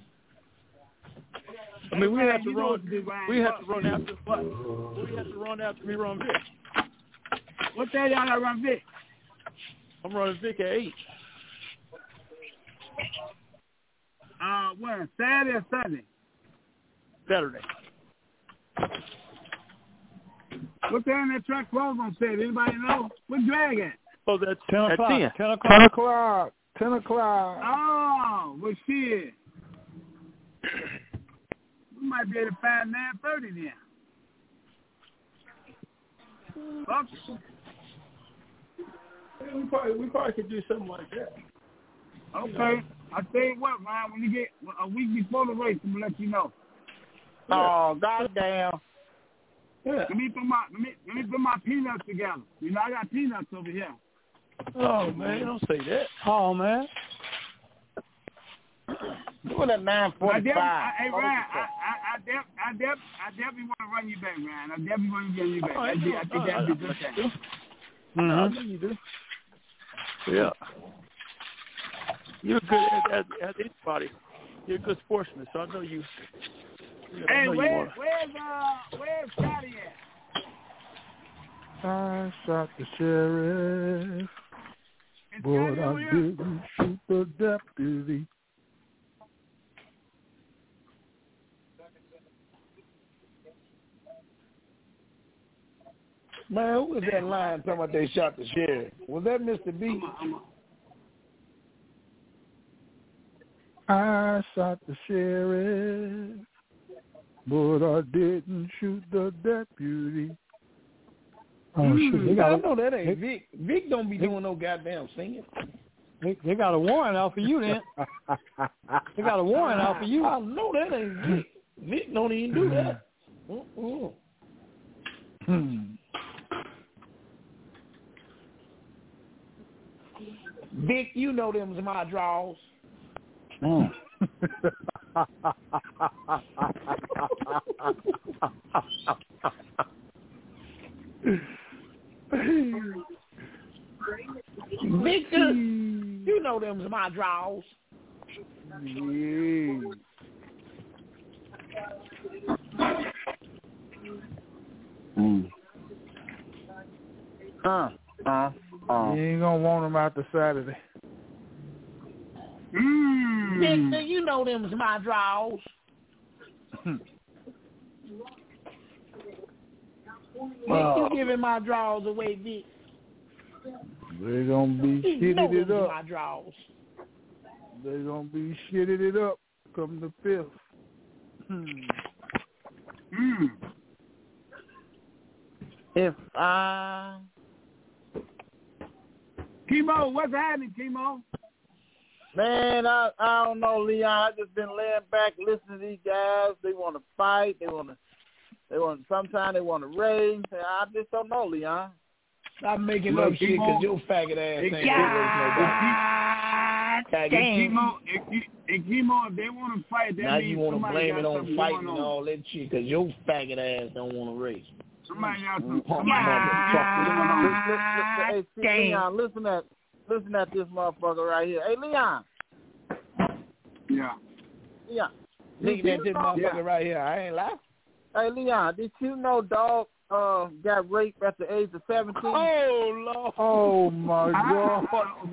I mean, we have to run after what? We have to run after me, run Vic. What day y'all got run Vic? I'm running Vic at 8. When? Saturday or Sunday? Saturday. What time that track closed on Saturday? Anybody know? What drag at? Oh, that's 10 o'clock. 10 o'clock. 10 o'clock. Oh, well, shit. We might be able to find 9:30 then. We probably could do something like that. Okay. I'll tell you what, man. When you get a week before the race, I'm going to let you know. Oh, goddamn. Yeah. Let me put my peanuts together. You know, I got peanuts over here. Oh, man, don't say that. Oh, man. Look at that 9:45. Hey, Ryan, I definitely want to run you back, Ryan. I definitely want to run you back. I think that'd be good. I know you do. Yeah. You're good as anybody. You're a good sportsman, so I know you. Hey, where's Scotty at? I shot the sheriff, but I didn't shoot the deputy. Man, who was that line talking about they shot the sheriff? Was that Mr. B? I shot the sheriff, but I didn't shoot the deputy. Oh, shit. I know that ain't Vic. Vic don't be doing no goddamn singing. They got a warrant out for you then. They got a warrant out for you. I know that ain't Vic. Vic don't even do that. Vic, you know them's my draws. Victor, you know them's my draws. You ain't gonna want them after Saturday. Victor, you know them's my draws. Vic, you giving my draws away, Vic. They're gonna be shitting it up. My draws. They're gonna be shitting it up come the 5th. If Chemo, what's happening, Chemo? Man, I don't know, Leon. I just been laying back listening to these guys. They want to fight. Sometimes they want to race. I just don't know, Leon. Stop making up shit because your faggot ass ain't Chemo, if they want to fight, that now means you want to blame it on fighting and on. all that shit because your faggot ass don't want to race. Somebody got some. Hey, Leon, listen at this motherfucker right here. Hey, Leon. Yeah. Leon. Looking at this motherfucker right here. I ain't lying. Hey, Leon, did you know Dog got raped at the age of 17? Oh, Lord. Oh, my God.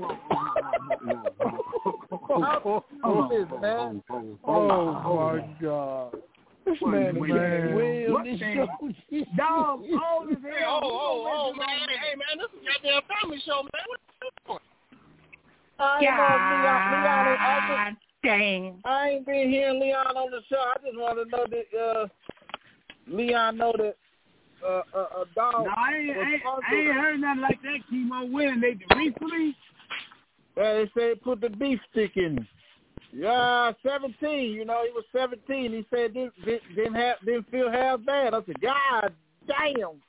Who is man? Oh, my God. This man is Dog, old as hell. Oh, man. Hey, man, this is a goddamn family show, man. What you doing? I ain't been hearing Leon on the show. I just want to know that Leon know that a dog. No, I ain't heard nothing like that, Chemo. When they recently? They say put the beef stick in. Yeah, 17. You know, he was 17. He said didn't feel half bad. I said, God damn.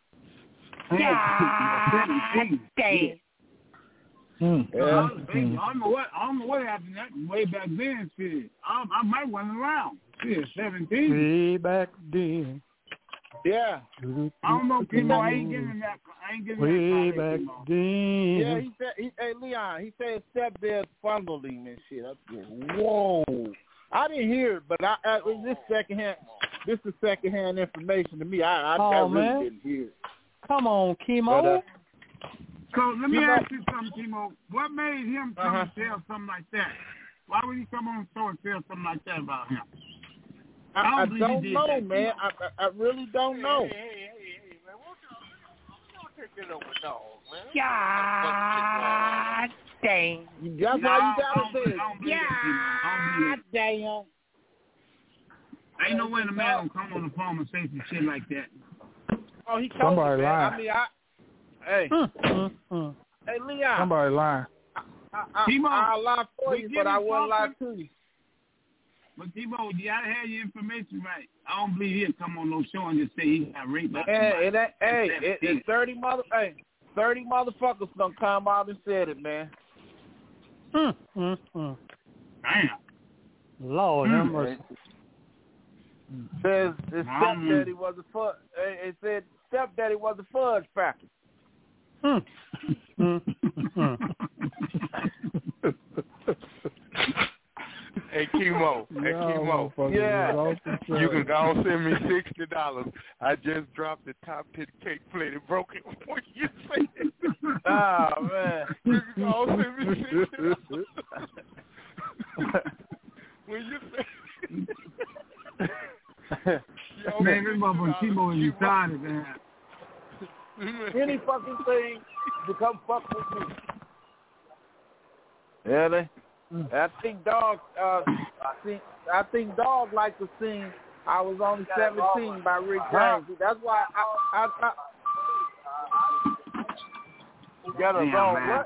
God damn. Yeah. I don't know what happened that way back then. Shit, I might wasn't around. Shit, 17. Way back then. Yeah. I don't know, people. I ain't getting that. Way back then. Yeah, he said. Hey, Leon. He said stepdad fumbled him and shit. I said, whoa. I didn't hear it, but this is secondhand information to me. I really didn't hear it. Come on, Chemo. So let me ask you something, Chemo. What made him come and tell something like that? Why would he come on the show and tell something like that about him? I don't know, man. I really don't know. Hey, man. Don't take it over, dog, man. God dang. That's how you gotta say it. God damn. Ain't no way the man will come on the phone and say some shit like that. Oh, he told Somebody me, man. lying. I mean, hey, Leon. Somebody lying. I'll lie for you, but I won't lie to you. But T-Bo, you gotta have your information right. I don't believe he'll come on no show and just say he got raped by somebody. It's 30 motherfuckers done come out and said it, man. Damn. Lord have mercy. Says his stepdaddy was a fudge. It said stepdaddy was a fudge factor. Hey, Chemo. Yeah. You can go and send me $60. I just dropped the top 10 cake plate and broke it. What you say? Oh, man. You can go and send me $60. When you say... Man, this motherfucker Chemo is retarded, man. Any fucking thing to come fuck with me. Really? I think Dog liked to sing I Was Only 17 by Rick James. That's why I got a wrong what?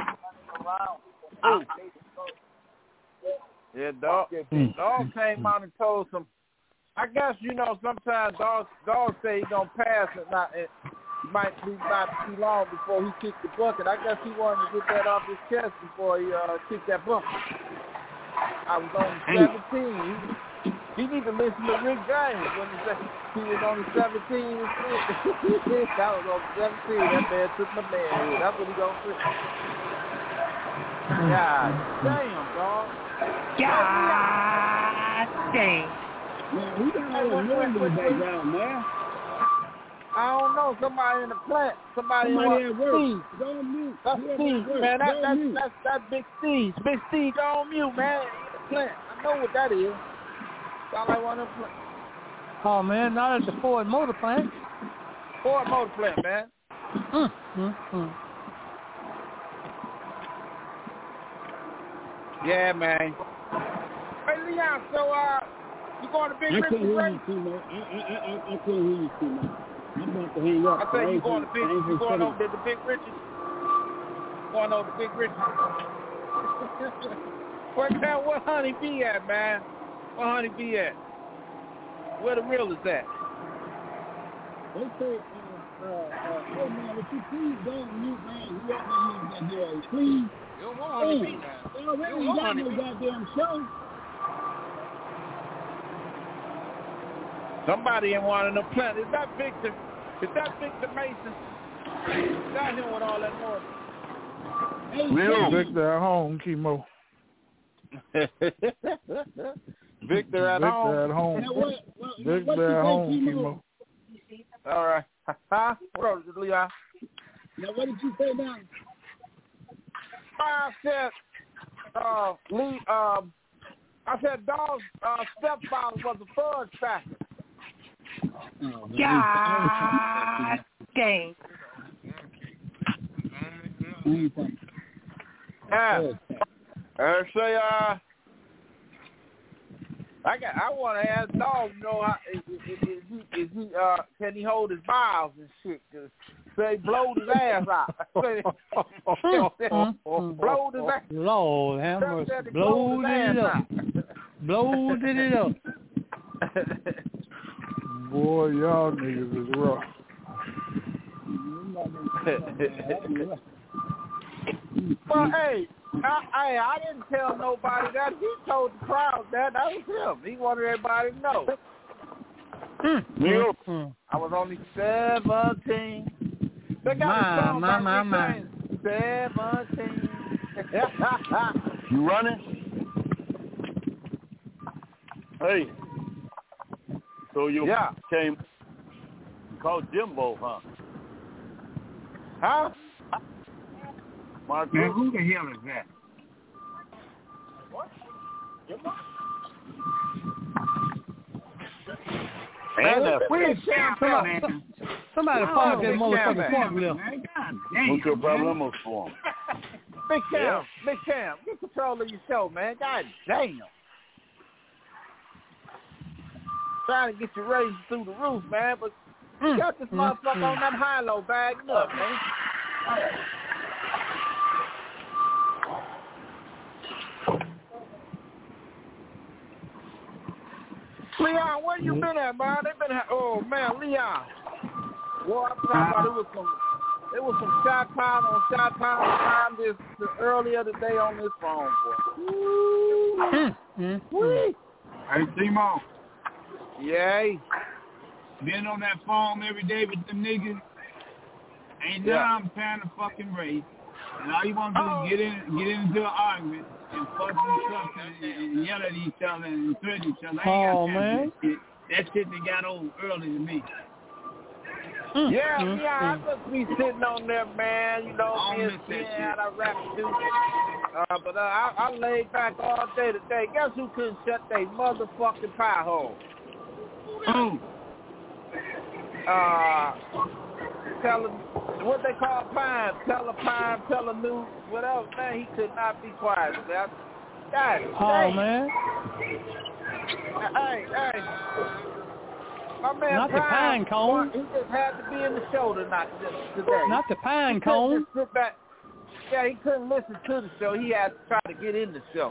Yeah, Dog came out and told some. I guess, sometimes dogs say he's going to pass it. It might be not too long before he kicked the bucket. I guess he wanted to get that off his chest before he kicked that bucket. I was only 17. He need to listen to Rick James when he said he was only 17 and shit. I was only 17. That man took my manhood. That's what he going to say. God damn, dog. God damn. Man, who got all the noise in the background, man? I don't know. Somebody in the plant. Somebody at work. Steve. Go on mute. That's Steve, man. That's Big Steve. Big Steve, go on mute, man. In the plant. I know what that is. That's all I want to play. Oh, man, not at the Ford Motor Plant. Ford Motor Plant, man. Yeah, man. Hey, Leon, so, you going to Big Rich's race? I couldn't hear you too much. I'm about to hang up. I said you going over to the Big Rich's? Going over to Big Rich's. Where Honey B at, man? Where Honey B at? Where the real is at? They say, hey man, if you please don't mute, man, you got to use that there. Please. You don't want Honey B, man. You already got no goddamn show. Somebody in one of them plants. Is that Victor? Is that Victor Mason? Is that him with all that noise? Hey, Victor at home, Chemo. Victor at home. Victor at home, Chemo. All right. Huh? What else, Leon? Now, what did you say now? I said Dog's stepfather was a fudge factor. God dang. I want to ask Dog, how is he can he hold his bowels and shit? Cause say blowed his ass out. Blowed his ass. Lord have mercy. Blowed it up. Bloated it up. Boy, y'all niggas is rough. Well, hey, I didn't tell nobody that. He told the crowd that. That was him. He wanted everybody to know. I was only 17. They got a song about me saying 17. You running? Hey. So you came called Jimbo, huh? Huh? Mark, man, who the hell is that? What? Jimbo? Somebody park that motherfucking forklift. What's your problem for him? Big Cam, get control of your show, man. God damn. Trying to get your ratings through the roof, man, but you got this motherfucker on that high-low bagging up, man. Leon, where you been at, man? Oh man, Leon. Well, I'm talking about it was some shot time on shot time this earlier today on this phone, boy. Hey, Timo. Yay. Been on that phone every day with the niggas. Ain't now I'm trying to fucking race. And all you want to do is get into an argument and fuck and yell at each other and threaten each other. Oh, man. That shit that got old early to me. I just be sitting on there, man. You know, being how I rap do. But I laid back all day today. Guess who couldn't shut their motherfucking pie hole? Tell him what they call Pine. Tell a new whatever. Man, he could not be quiet. God damn. Man. Hey. My man not the pine cone. He just had to be in the show tonight. Today. Not the pine cone. Sit back. Yeah, he couldn't listen to the show. He had to try to get in the show.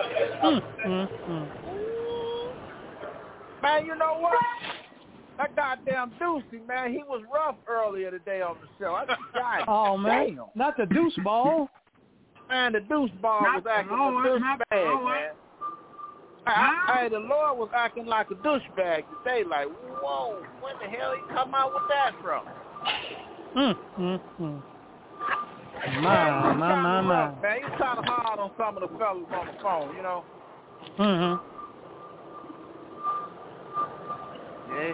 Man, you know what? That goddamn Deucey, man, he was rough earlier today on the show. Man. Damn. Not the deuce ball. Man, the deuce ball was acting a douchebag, man. Hey, the Lord was acting like a douchebag today. Like, whoa, when the hell he come out with that from? My. Man, he's kind of hard on some of the fellas on the phone, you know? Yeah.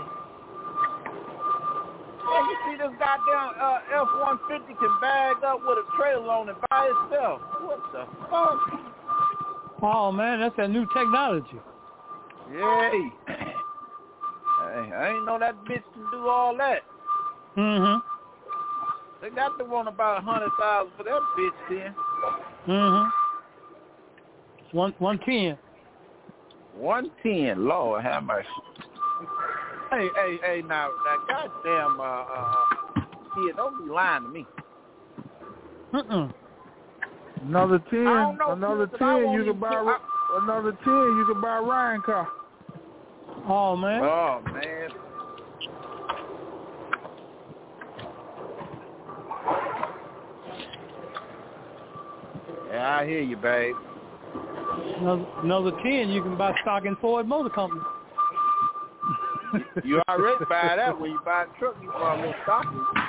Yeah, you see this goddamn F-150 can bag up with a trailer on it by itself. What the fuck? Oh, man, that's that new technology. Yeah. Hey, I ain't know that bitch can do all that. They got to want about 100,000 for that bitch then. 110. 110, Lord have mercy. Hey, now that goddamn kid, don't be lying to me. Another 10 you can buy. Another 10 you can buy a Ryan car. Oh man. Yeah, I hear you, babe. Another 10 you can buy stock in Ford Motor Company. You already buy that when you buy a truck. You buy a little stock.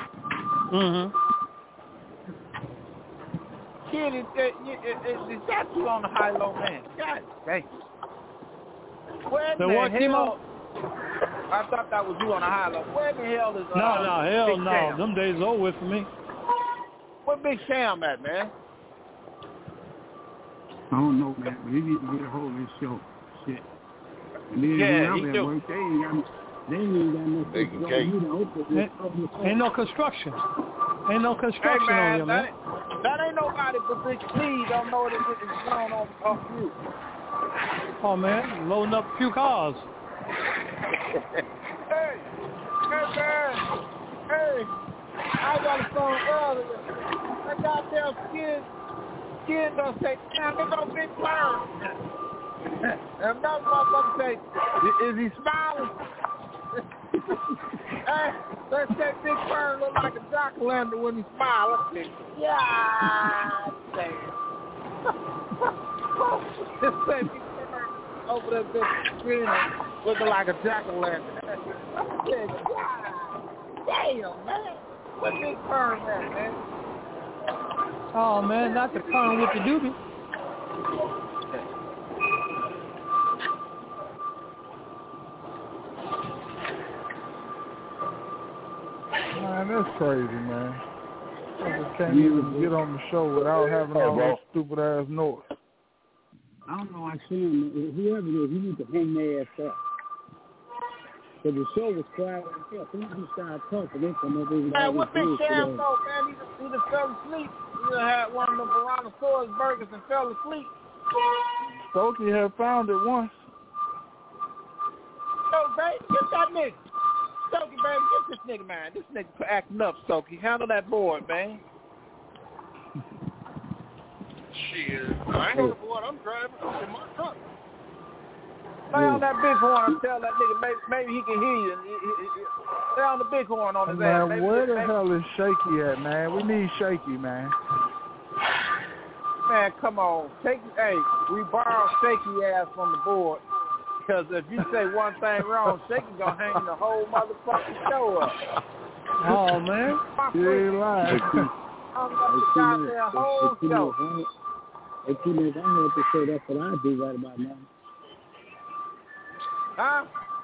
Kid, is that you on the high-low, man? God dang. Where the hell? I thought that was you on the high-low. Where the hell is No, hell Big no. Sam? Them days over with for me. Where Big Sam at, man? I don't know, man, but he needs to get a hold of this show. Shit. And then he do. Work, they ain't got no Ain't no construction. Ain't no construction on here, man. That ain't nobody but Big T don't know what it is going on off you. Oh, man, loading up a few cars. Hey, man. Hey, I got a phone earlier. That goddamn skin done say, damn, they go Big Bird. And another motherfucker say, is he smiling? Hey, let's say Big Fern look like a jack-o'-lantern when he smiles. Let's say, yeah, damn. Let's say Big Fern over there screen looking like a jack-o'-lantern. Yeah, damn, man. What Big Fern at, man? Oh, man, not the Fern with the doobie. Man, that's crazy, man. I just can't even get on the show without having all that stupid ass noise. I don't know. I see him. Whoever it is, you need to hang their ass up. So the show was quiet as hell. Soon as you started talking, they come over. Man, what Big Sam though, man? He just fell asleep. He had one of the Brontosaurus burgers and fell asleep. Stokey had found it once. Yo, baby, get that nigga. Stokey, baby, get this nigga, man. This nigga acting up, Stokey. Handle that board, man. Shit. I ain't on the board. I'm driving. I'm in my truck. Lay on that big horn and tell that nigga maybe he can hear you. Lay on the big horn on his ass. Man, where the hell is Shaky at, man? We need Shaky, man. Man, come on. Hey, we borrow Shaky ass from the board. Because if you say one thing wrong, Shaky gonna hang the whole motherfucking show up. Oh, man. You ain't lying. I'm gonna stop their whole show. Hey, T-Mac, I have to say that's what I do right about now. Huh?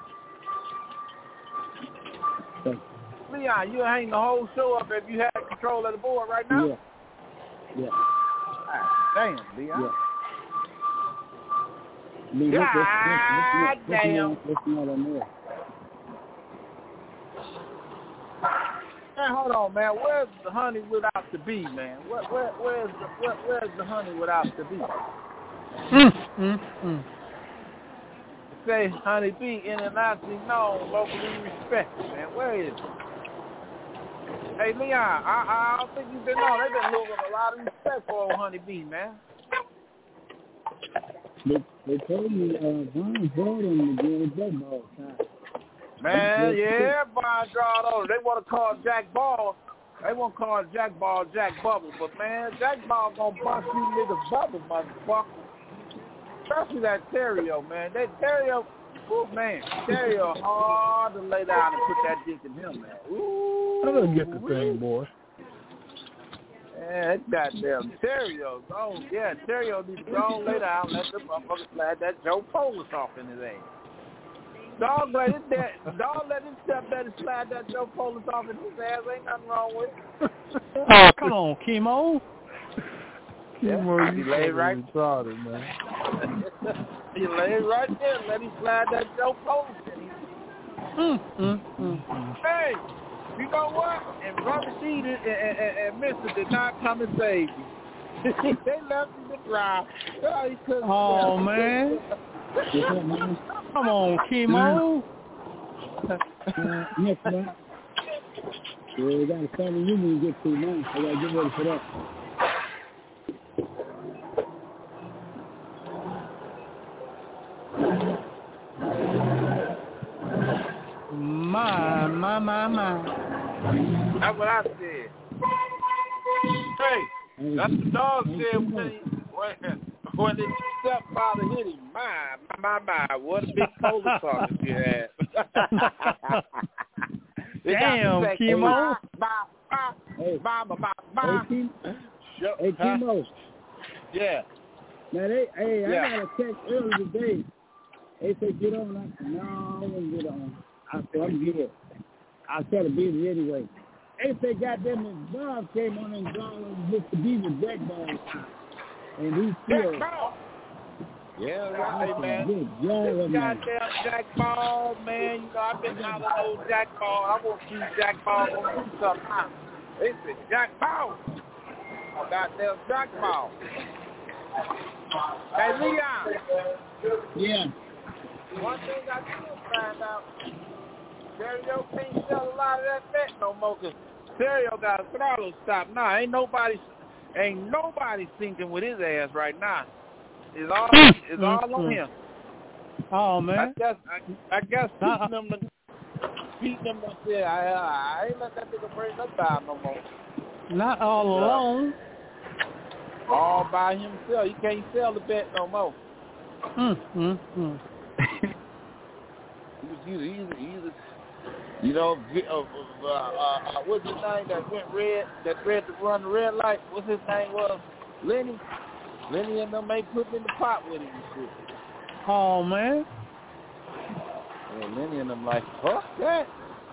Leon, you hang the whole show up if you had control of the board right now? Yeah. Damn, Leon. Yeah. God damn. Man, hold on, man. Where's the honey without the bee, man? Where's the honey without the bee? Say honey bee internationally known, locally respected, man. Where is it? Hey, Leon, I don't think you've been on. They've been losing a lot of respect for old honey bee, man. They told me Von brought him to get a Jack Ball time. Man, yeah, Von drawed over. They want to call Jack Ball. They want to call Jack Ball Jack Bubble. But, man, Jack Ball going to bust you niggas bubble, motherfucker. Especially that Terrio, man. That Terrio, ooh, man. Terrio hard to lay down and put that dick in him, man. Ooh. I don't get the thing, boy. Yeah, that goddamn Terrio. Oh, yeah, Terrio needs to go lay down and let the motherfucker slide that Joe Polis off in his ass. Dog let his stepdaddy slide that Joe Polis off in his ass. Ain't nothing wrong with it. Oh, come on, Chemo. Chemo, you lay right started, man. You lay right there and let him slide that Joe Polis in his Hey! You know what? And Brother C and Mister did not come and save you. They left him to dry. Oh, man. Come on, Chemo. Next one. Yeah, we got something you need to get to now. I got to get ready for that. My. That's what I said. Hey, that's what the dog said when his stepfather hit him. My, what a big polar talking you had. Damn, Chemo. Hey, Chemo. Yeah. Now, I got a text earlier today. They said, get on. I said, no, I won't get on. I said, I'm good. I'll try to beat it anyway. They said, goddamn it, Bob came on and gone with the beat with Jack Ball. And he still. Yeah, right, man. This goddamn Jack Ball, man. You know, I've been out of old Jack Ball. I want to see Jack Ball go do something now. They said, Jack Ball. Oh, goddamn Jack Ball. Hey, Leon. Yeah. One thing I did find out, Terrio can't sell a lot of that fat no more because Terrio got a throttle stop now. Ain't nobody sinking with his ass right now. It's all on him. Oh man. I guess beating them up there. I ain't let that nigga bring us down no more. Not all alone. All by himself. He can't sell the bet no more. He's you know, what's his name that went red? That red to run the red light. What's his name was? Lenny. Lenny and them ain't putting in the pot with him and shit. Oh man. Yeah, Lenny and them like, fuck that.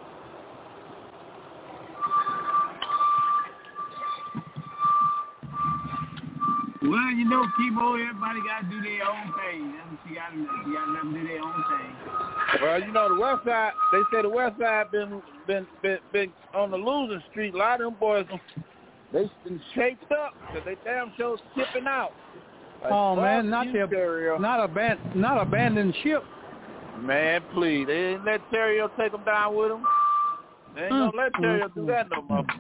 Well, you know, Kimo, everybody got to do their own thing. You got to let them do their own thing. Well, you know, the West Side, they say the West Side been on the losing streak. A lot of them boys, they been shaped up because they damn sure skipping out. Like, oh man, not abandoned ship. Man, please, they didn't let Terrio take them down with them. They ain't gonna let Terrio do that no more.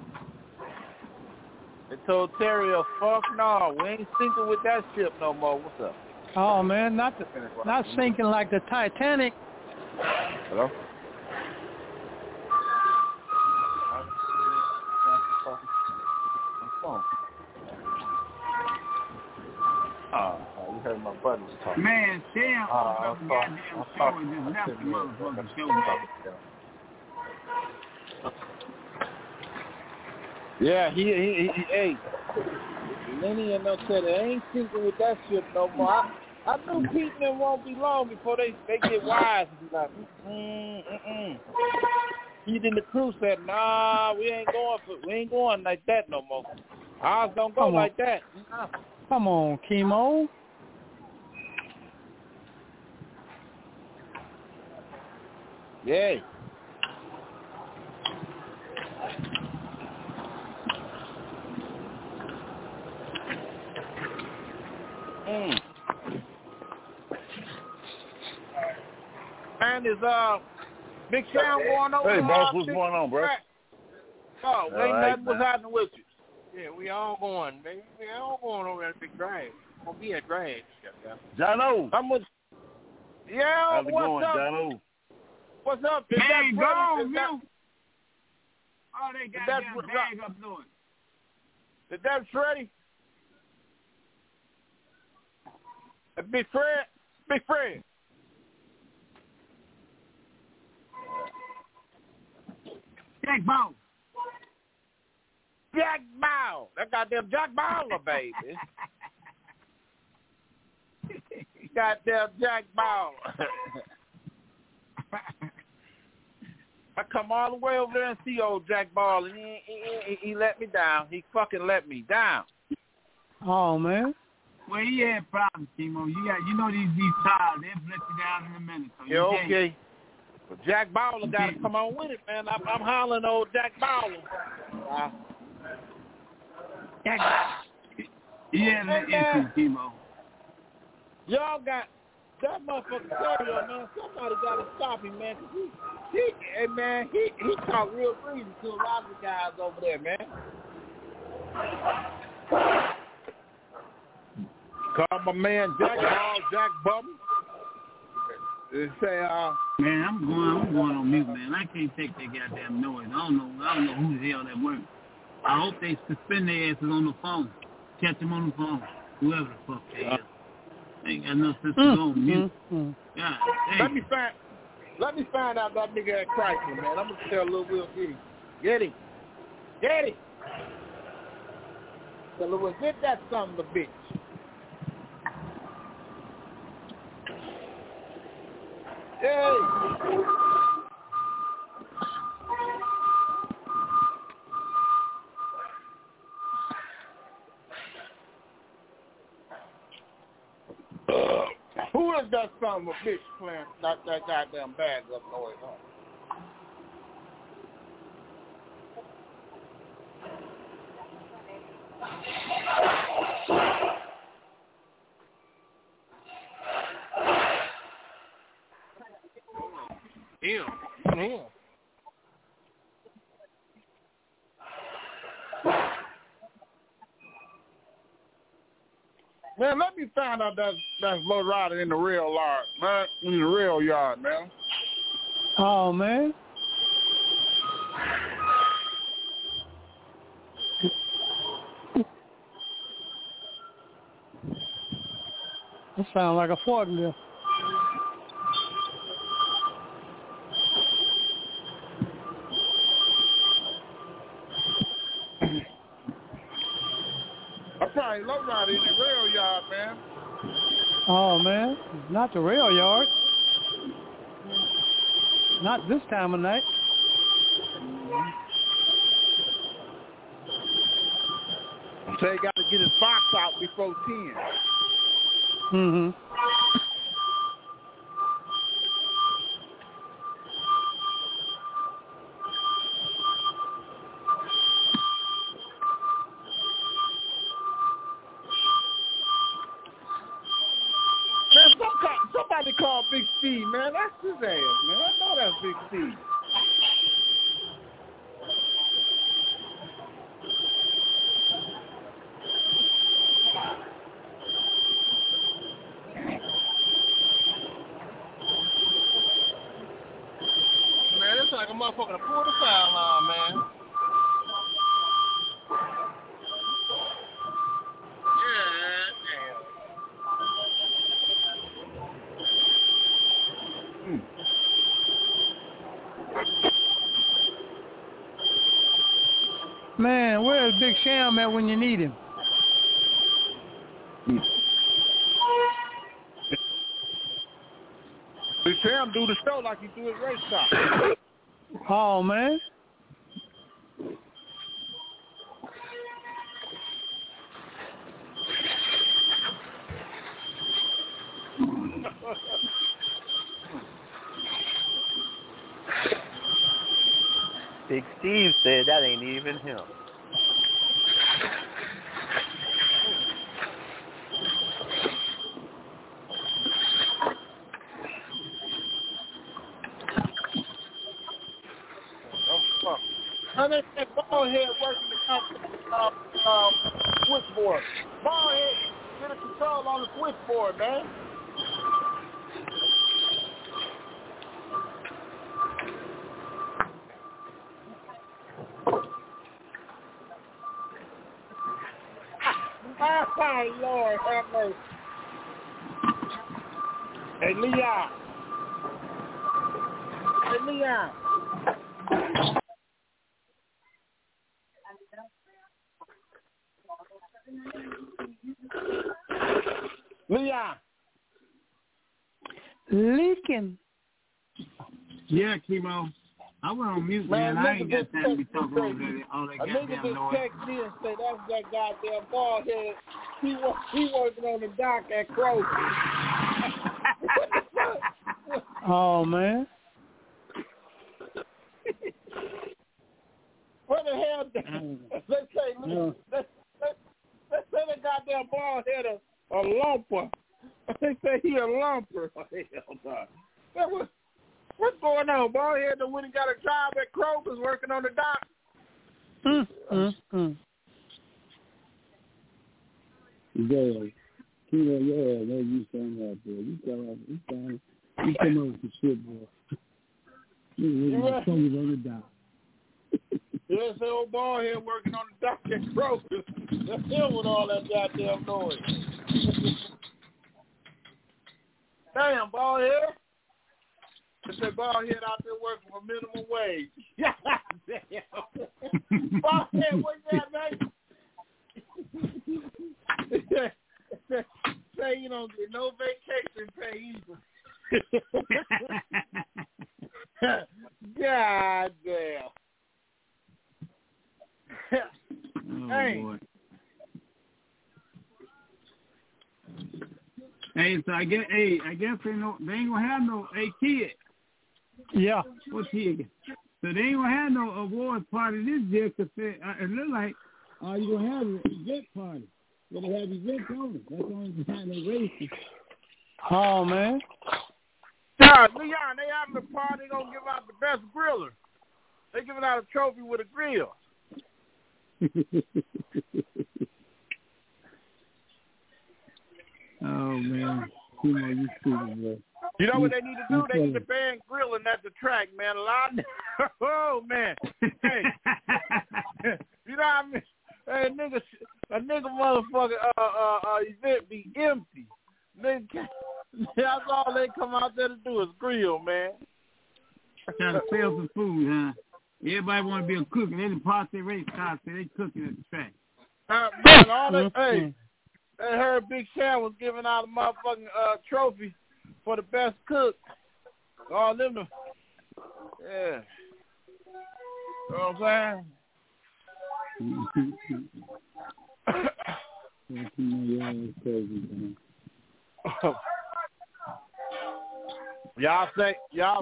They told Terrio, fuck no, we ain't sinking with that ship no more. What's up? Oh man, not sinking like the Titanic. Hello? Oh, you heard my buddies talk. Man, Sam opened up the goddamn show and just left the motherfucking show, man. Yeah, he Lenny and them said they ain't sinking with that shit no more. I knew Pete and them won't be long before they get wise and be like, Pete and the crew said, nah, we ain't going like that no more. Ours don't go like that. Come on, Kimo. Yeah. And is Big Sam going over? Hey, boss, what's going on, bro? Oh, ain't nothing was happening with you. Yeah, we all going, baby. We all going over at Big Drag. Gonna be at Drag. Jono. How's it going, up? Jono? What's up? Is hey, that go, Freddie? Oh, they got that bag up north. Is that Freddie? Big Fred? Big Fred. Jack Ball. Jack Ball. That goddamn Jack Baller, baby. Goddamn Jack Ball. I come all the way over there and see old Jack Ball, and he let me down. He fucking let me down. Oh, man. Well, he had problems, Timo. You know these tires, they'll let you down in a minute. So yeah, okay. But Jack Baller got to come on with it, man. I'm hollering old Jack Baller. Yeah, issue, Timo. Y'all got that motherfucker Terrio, man. Somebody got to stop him, man. He talk real breezy to a lot of the guys over there, man. Call my man Jack Ball, Jack Bubble. Say, man, I'm going on mute, man. I can't take that goddamn noise. I don't know who the hell that works. I hope they suspend their asses on the phone. Catch them on the phone. Whoever the fuck they is. Ain't got no sense to go on mute. God, let me find out that nigga at Chrysler, man. I'm gonna tell Lil Will get him. So Lil Will, get that son of a bitch. Hey. Who is that son of a bitch playing that goddamn bag up noise on? Him. Man, let me find out that's low rider in the real yard, man. In the real yard, man. Oh, man. That sounds like a forklift. I probably low rider in the rail yard, man. Oh, man. Not the rail yard. Not this time of night. So he got to get his box out before 10. Mm-hmm. Man, somebody call Big Steve, man. That's his ass, man. I know that's Big Steve. Man, it's like a motherfucker to pull the foul line, man. Man, where's Big Sham at when you need him? Big Sham do the show like he do his race car. Oh, man. Big Steve said that ain't even him. And they said Ballhead working the switchboard. Ballhead get a control on the switchboard, man. Oh, Lord, have mercy. Hey, Leon. Hey, Leon. Leon. Leaking. Yeah, Chemo. I went on mute, man. I ain't got time to be talking all that goddamn noise. A nigga just text me and say that's that goddamn bald head. He working on the dock at Kroger. Oh, man. What the hell? Let's say that goddamn bald head a lumper. They say he a lumper. Hell no. What's going on? Ballhead that when he got a job at Kroger's working on the dock. Yeah, you saying that, boy. You come up with the shit, boy. You right. Kroger's on the dock. There's the old Ballhead working on the dock at Kroger's. That's him with all that goddamn noise. Damn, Ballhead. It's that Ballhead out there working for minimum wage. Damn. Ballhead, what's that, man? Say you don't get no vacation pay either. God damn. Hey. Boy. Hey, so I guess they ain't gonna have no kid. Yeah. What's he? So they ain't gonna have no awards party this year because it look like all you gonna have is an event party. You're gonna have events on it. That's the only time they racing. Oh, man. God, Leon, they having a party. They gonna give out the best griller. They giving out a trophy with a grill. Oh, man. You stupid, bro. You know what they need to do? They need to ban grilling at the track, man. A lot of, oh, man. Hey. You know what I mean? Hey, a nigga motherfucker event be empty. That's all they come out there to do is grill, man. Try to sell some food, huh? Everybody want to be a cook, and any parts they race cars say they cooking at the track. Man, hey, I heard Big Sam was giving out a motherfucking trophy for the best cook. All them, yeah. You know what I'm saying? Y'all say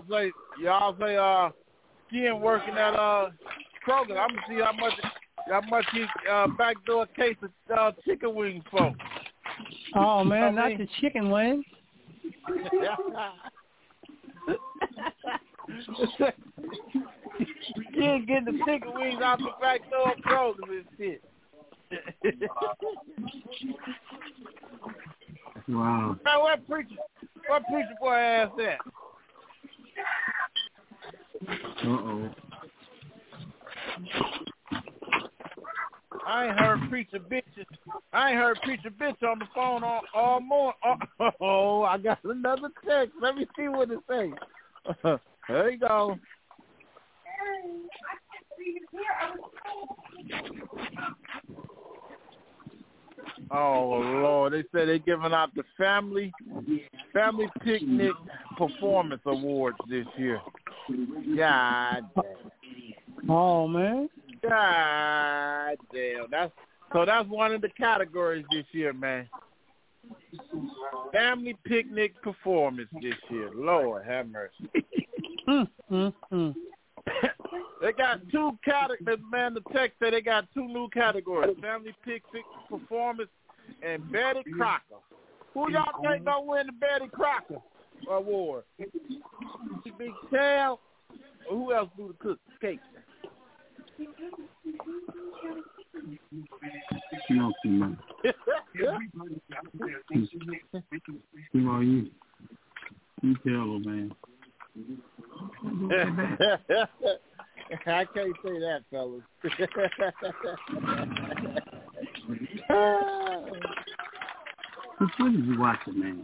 Ken working at Kroger. I'm gonna see how much he backdoor case of chicken wings for. Oh man, not the chicken wings. Ken getting the chicken wings out the backdoor Kroger and shit. Wow. Man, what preacher boy ass that? Uh-oh. I ain't heard preacher bitch on the phone all morning. Oh, I got another text. Let me see what it says. There you go. Oh Lord, they said they're giving out the family picnic performance awards this year. God damn. Oh man. God damn. That's one of the categories this year, man. Family picnic performance this year. Lord have mercy. They got two categories, man. The text said they got two new categories: family picnic performance and Betty Crocker. Who y'all think gonna win the Betty Crocker award? Big Sam. Or who else do the cake? No, man. Come on, you tell them, man. I can't say that, fellas. What did you watching, man?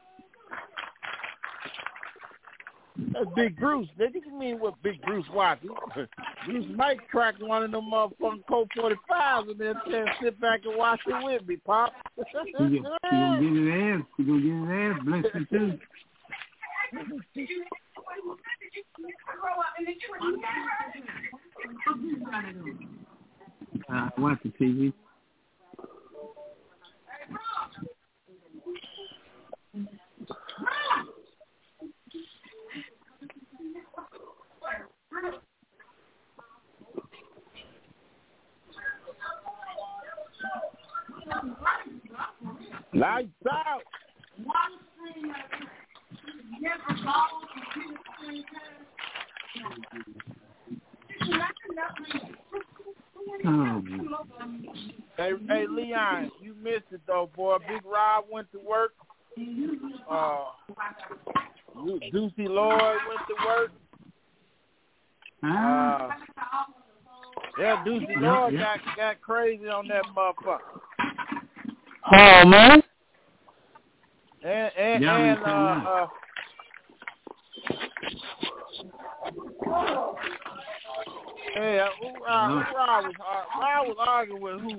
That's Big Bruce. Nigga, you mean what Big Bruce watching? Bruce might crack one of them motherfucking Colt 45s and then sit back and watch it with me, Pop. He gonna get his ass. He gonna get his ass. Bless you, too. Watch the TV. Lights out. Hey, Leon, you missed it though, boy. Big Rob went to work. Deucey Lloyd went to work. Yeah, Deucey Lloyd got crazy on that motherfucker. Oh man. And hey, Rob was arguing with who?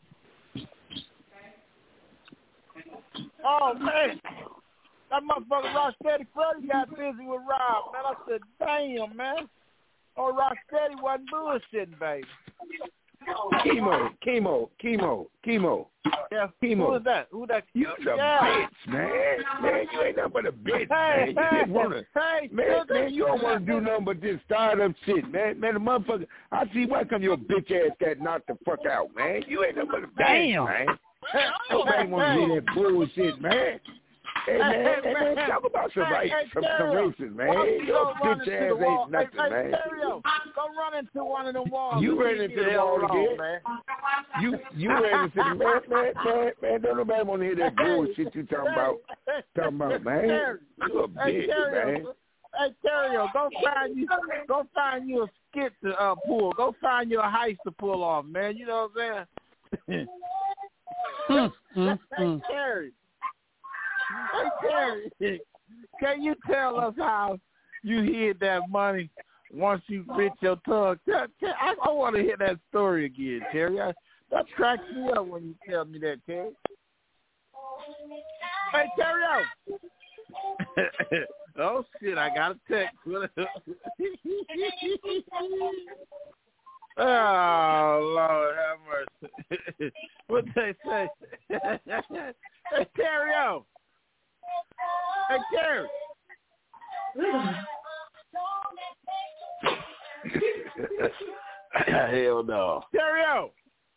Oh man, that motherfucker Rocksteady Freddy got busy with Rob. Man, I said, damn, man. Oh, Rocksteady wasn't bullshitting, baby. Chemo. Yeah, Chemo. Who is that? Who that? You the bitch, man. Man, you ain't nothing but a bitch, man. You just wanna, man, you don't want to do nothing but just start up shit, man. Man, the motherfucker, I see why come your bitch ass got knocked the fuck out, man. You ain't nothing but a bitch, man. Nobody want to do that bullshit, man. Hey, man, talk about some racing, man. Your bitch ass ain't nothing, man. Go run into one of them walls. You ran into the wall again. Man. You ran into the man. Don't nobody want to hear that bullshit you talking about, man. You a bitch, man. Hey, Terrio, go find you a skit to pull. Go find you a heist to pull off, man. You know what I'm saying? Hey, Terry. Hey, Terry. Can you tell us how you hid that money once you bit your tongue? I want to hear that story again, Terry. That cracks me up when you tell me that, Terry. Hey, Terrio. Oh, shit, I got a text. Oh, Lord, have mercy. What they say? Hey, Terrio. Hey, Terry. Hell no. Terrio.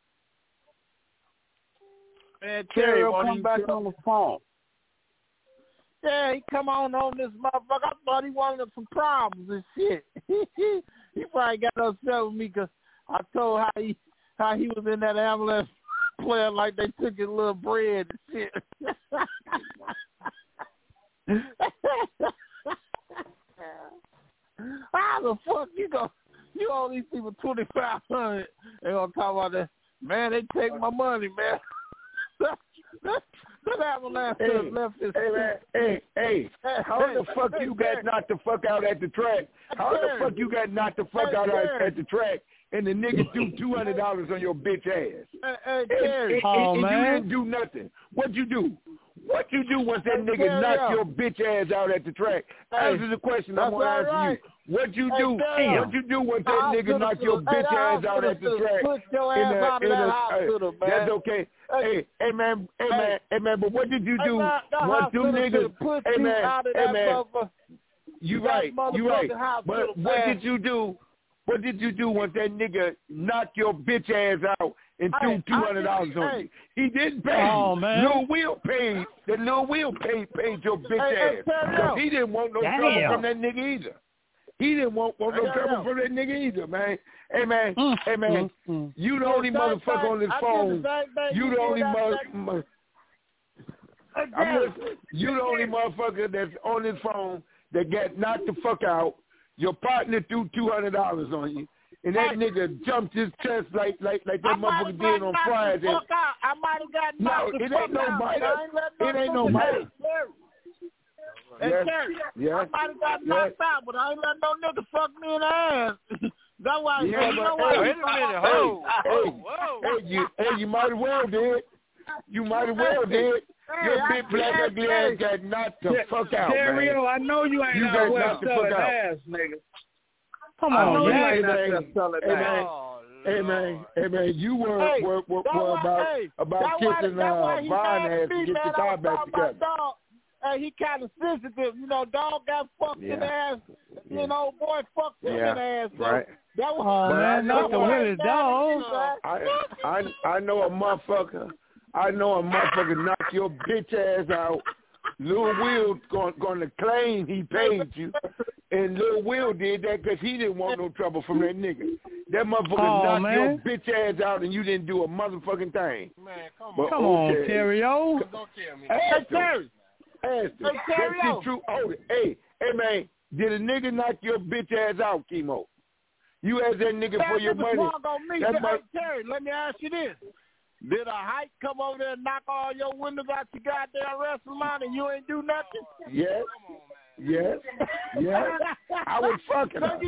Man, Terrio, come back on the phone. Yeah, he come on this motherfucker. I thought he wanted some problems and shit. He probably got upset with me because I told how he was in that ambulance playing like they took his little bread and shit. How the fuck you owe these people $2,500 and gonna talk about that? Man, they take my money, man. That ambulance left his Hey, how the fuck you got knocked the fuck out at the track? How the fuck you got knocked the fuck out at the track and the nigga threw $200 on your bitch ass? And you didn't do nothing. What'd you do? What you do once that nigga knocked your bitch ass out at the track? Answer the question I'm going to answer you. What'd you do? What'd you do once that nigga knocked your bitch ass out at the track? Push your ass out of that hospital, man. That's okay. Hey, man, but what did you do? What do niggas? Hey, man. You right. But what did you do? What did you do once that nigga knocked your bitch ass out and threw $200 on you? He didn't pay. Oh, man. Lil Will paid. The Lil Will paid your bitch ass. Because he didn't want no trouble from that nigga either. He didn't want no trouble from that nigga either, man. Hey, man. You the only motherfucker on this phone. You the only You the only motherfucker that's on this phone that got knocked the fuck out. Your partner threw $200 on you, and that nigga jumped his chest like that motherfucker did on Friday. I might have got knocked the fuck out. It ain't no biter. Yes. I might have got knocked out, but I ain't let no nigga fuck me in the ass. That's why. Wait a minute, Hey, you might as well did. You might as well did. Your big black ugly ass got knocked the fuck out, man. I know you ain't out there selling ass, nigga. Come on, Hey man, you were about kissing Vine ass to get your car back together. Hey, he kind of sensitive. You know, dog got fucked in the ass. You know, boy fucked him in the ass. So right. That was man, not the Willie dog. I know a motherfucker. Knock your bitch ass out. Lil Will going to claim he paid you, and Lil Will did that because he didn't want no trouble from that nigga. That motherfucker knocked your bitch ass out, and you didn't do a motherfucking thing. Man, come on, Terrio. Don't tell me. Hey, Terry. That's true. Oh, hey, man, did a nigga knock your bitch ass out, Chemo? You asked that nigga for your money. Terry, let me ask you this. Did a hike come over there and knock all your windows out your goddamn restaurant and you ain't do nothing? Yes. I was fucking her.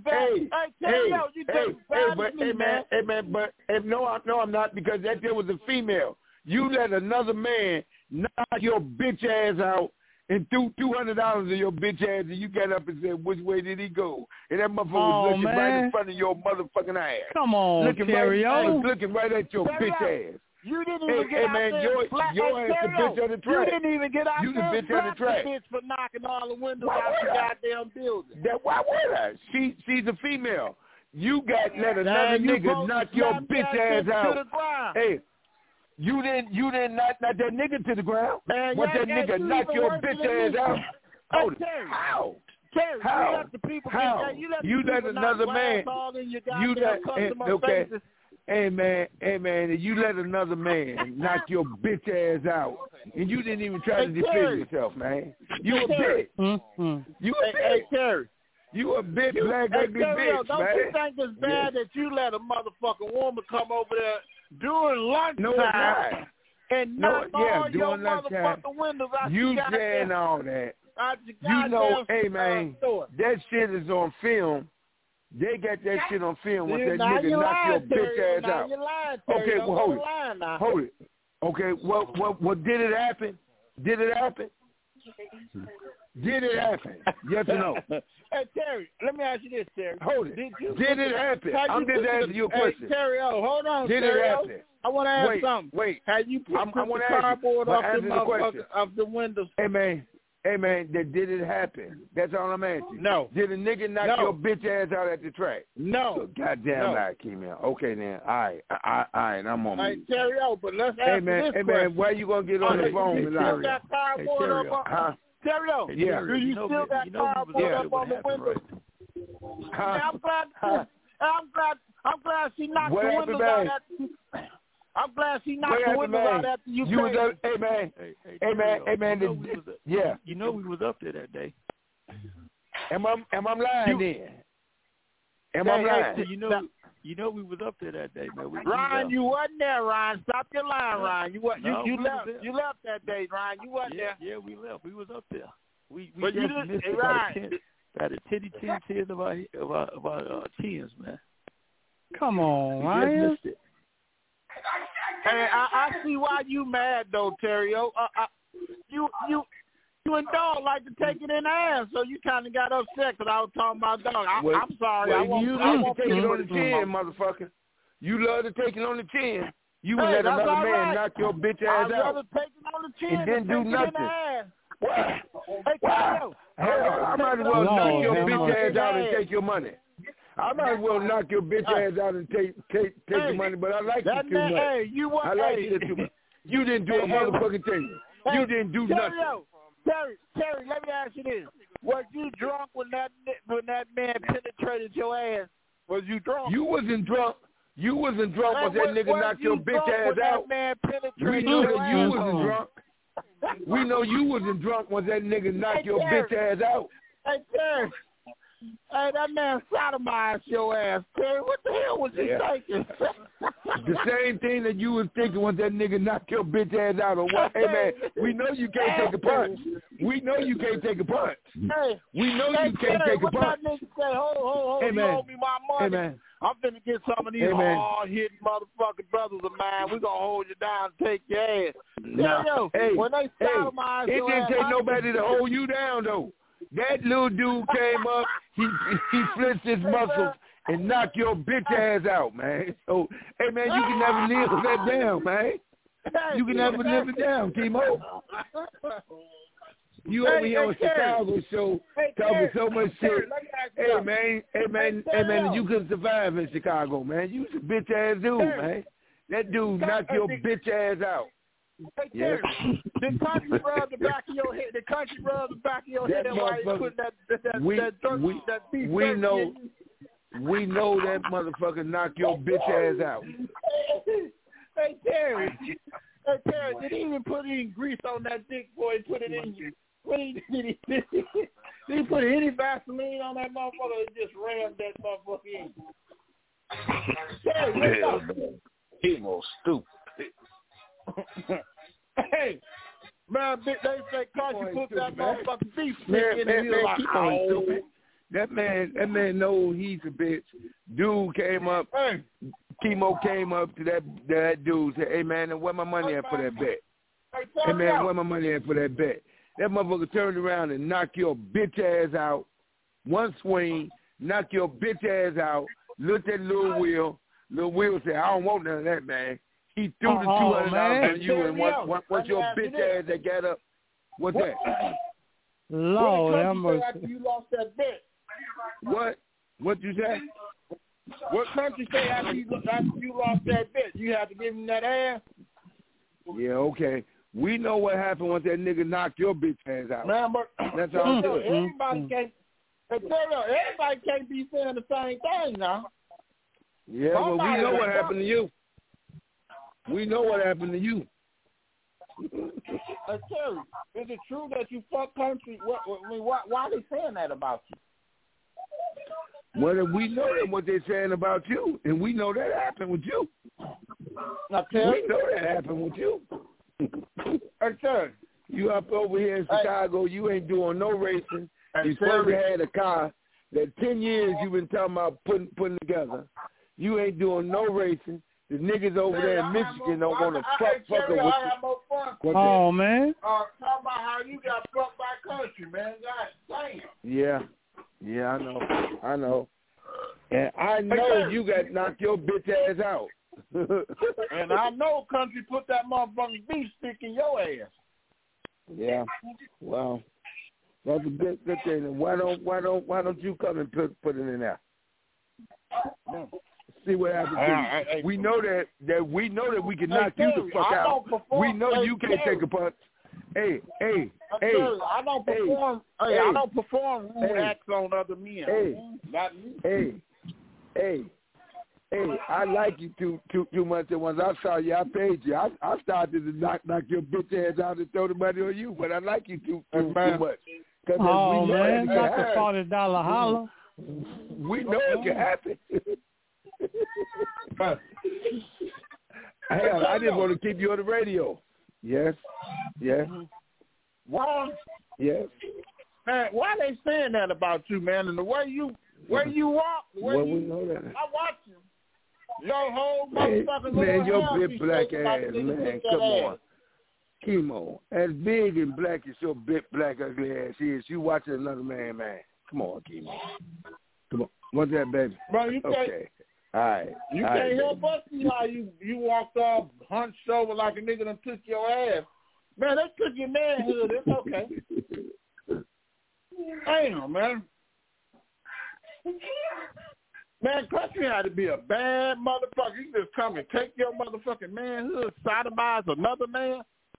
No, I'm not, because that there was a female. You let another man knock your bitch ass out and threw $200 on your bitch ass, and you got up and said, which way did he go? And that motherfucker was looking right in front of your motherfucking ass. Come on, Terrio. Looking right at your bitch ass. You didn't even get out there. Your ass the bitch on the track. You didn't even get out there. You the bitch on the track. Bitch for knocking all the windows out the goddamn building. Why would I? She's a female. You got let another nigga knock your bitch ass out. You didn't knock that nigga to the ground. Man, What that nigga knock your bitch ass out? Hold it. How? Terry, how? You let the people how? You let another man. You let okay. Hey man, and you let another man knock your bitch ass out, and you didn't even try to defend yourself, man. You a bitch. Mm-hmm. You a bitch. Hey, Terry. You a bitch, black ugly bitch, don't man. You think it's bad that you let a motherfucking woman come over there during lunchtime and knock all your motherfucking windows out? You saying all that? You know, hey man, that shit is on film. They got that shit on film when that nigga knock your bitch ass out. Okay, well hold it. Okay, what did it happen? Did it happen? Did it happen? Yes or no? Hey Terry, let me ask you this, Terry. Hold it. Did it happen? I'm just asking you a question. Hey, Terry, hold on. Did it happen? I want to ask something. Wait. Have you put the cardboard off the windows? Hey man, did it happen? That's all I'm asking. No. Did a nigga knock your bitch ass out at the track? No. Goddamn lie, Keemel. Okay then. All right, I'm on mute. Hey, Terry, but let's ask this question. Man, why you gonna get on the phone and lie? That cardboard up? Terry, yeah. Do you still got cardboard up on the window? Huh? I'm glad she knocked the windows out at I'm glad she knocked the windows out after you was up, hey man. You know we was up there that day. Am I lying then? Am I lying? You know we was up there that day, man. Ryan, you wasn't there, Ryan. Stop your line, Ryan. You left. You left that day, Ryan. You wasn't there. Yeah, we left. We was up there. We but just you didn't, missed about the titty of our chins, man. Come on, we Ryan. Just missed it. Hey, I see why you mad though, Terrio. You and Dog like to take it in the ass, so you kind of got upset because I was talking about Dog. I'm sorry. You love to take it on the chin, motherfucker. You love to take it on the chin. You would let another man knock your bitch ass out. I'd rather take it on the chin and then do nothing. Why? I might as well knock your bitch ass out and take your money. I might as well knock your bitch ass out and take your money, but I like you too much. I like you too much. You didn't do a motherfucking thing. You didn't do nothing. Terry, let me ask you this. Was you drunk when that man penetrated your ass? Was you drunk? You wasn't drunk. You wasn't drunk when that nigga knocked your bitch ass out. We know that you wasn't drunk. We know you wasn't drunk when that nigga knocked your bitch ass out. Hey, Terry. Hey, that man sodomized your ass, Terry. What the hell was you thinking? The same thing that you was thinking when that nigga knocked your bitch ass out or what? Hey, man, we know you can't take a punch. We know you can't take a punch. Hey, we know you can't take a punch. What that nigga say? Hold, hey, you man. owe me my money. Hey, man. I'm finna get some of these hard-hitting motherfucking brothers of mine. We gonna hold you down and take your ass. Nah. When they sodomize it your didn't ass, take nobody to hold you down, though. That little dude came up, he flexed his muscles and knocked your bitch ass out, man. So, hey, man, you can never live that down, man. You can never live it down, Timo. You over here on Chicago show talking so much shit. Hey, man, you couldn't survive in Chicago, man. You was a bitch ass dude, man. That dude knocked your bitch ass out. Hey, Terry, the country rub the back of your head. The country rub the back of your head while you put that beef. We know that motherfucker knocked your bitch ass out. Hey, Terry, did he even put any grease on that dick before he put it in you? Did he put any Vaseline on that motherfucker or just rammed that motherfucker in? Terry, he more stupid. Hey, man, they say country put that motherfucking beef in the That man knows he's a bitch. Dude came up, Chemo came up to that dude, said, hey, man, where my money at for that bet? Hey, man, where my money at for that bet? That motherfucker turned around and knocked your bitch ass out. One swing, knocked your bitch ass out, looked at Lil Will. Lil Will said, I don't want none of that, man. He threw the $200 on you, and what's your bitch ass that got up? What's that? Lord, have mercy. After you lost that bet? What you say? What country say after you lost that bet? You have to give him that ass? Yeah, okay. We know what happened once that nigga knocked your bitch ass out. Man, but that's all good. Everybody can't be saying the same thing now. Yeah, well, we know what happened to you. We know what happened to you. Terry, is it true that you fuck country? Why are they saying that about you? Well, we know what they're saying about you, and we know that happened with you. Now, Terry, we know that happened with you. Terry, you up over here in Chicago, you ain't doing no racing. You supposed to have a car that 10 years you've been talking about putting together. You ain't doing no racing. The niggas over there in Michigan don't want to fuck with you. Oh, man. Talk about how you got fucked by country, man. God damn. Yeah, I know. And I know you got knocked your bitch ass out. And I know country put that motherfucking beef stick in your ass. Yeah. Well, that's a good thing. Why don't you come and put it in there? See what happens. We know that we can knock you the fuck out. We know you can't take a punch. Hey. I don't perform. I don't perform rude acts on other men. Not me. Hey. I like you too much. And once I saw you, I paid you. I started to knock your bitch ass out and throw the money on you. But I like you too much. Oh man, got the $40 holler. We know it can happen. I just want to keep you on the radio. Yes. Why? Yes. Man, why they saying that about you, man? And the way you walk, we know that. I watch you. Your whole motherfucking man, your big black ass, man. Come on. Chemo. As big and black as your big black ugly ass is, you watching another man. Come on, Chemo. Come on. What's that, baby? Bro, you okay. All right. You can't help but see how you walked off hunched over like a nigga done took your ass. Man, they took your manhood. It's okay. Damn, man. Man, country had to be a bad motherfucker. You just come and take your motherfucking manhood, sodomize another man.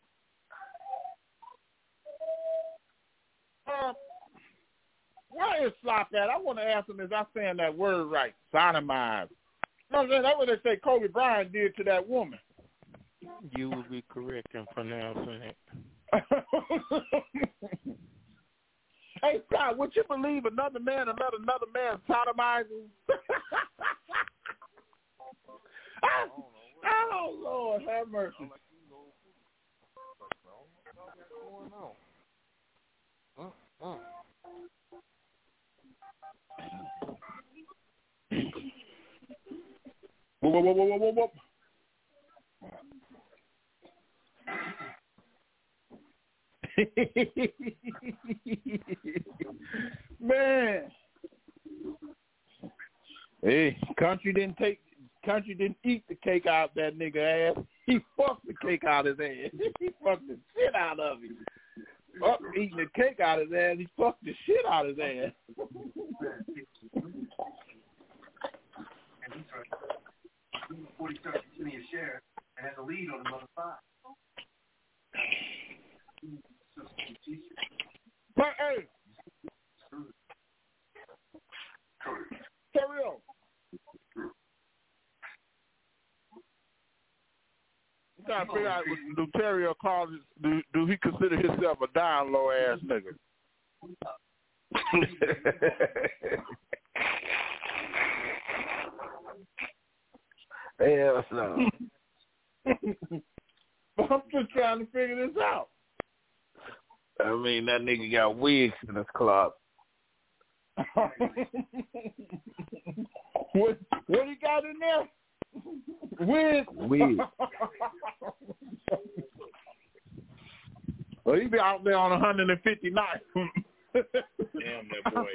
Where is Slop at? I want to ask him, is I saying that word right? Sodomize. No, that's what they say Kobe Bryant did to that woman. You would be correct in pronouncing it. Hey, Scott, would you believe another man sodomizing? Oh, Lord, have mercy. Whoa. Man, hey, country didn't eat the cake out that nigga ass. He fucked the cake out his ass. He fucked the shit out of him. Up eating the cake out his ass, he fucked the shit out his ass. And he's 47% of your share and has a lead on the other side. But hey, carry on. I'm trying to figure out what Terrio calls it. Do he consider himself a down low ass nigga? Hell no. I'm just trying to figure this out. I mean, that nigga got wigs in his club. What he got in there? Wigs. Well, he be out there on 159. Damn, that boy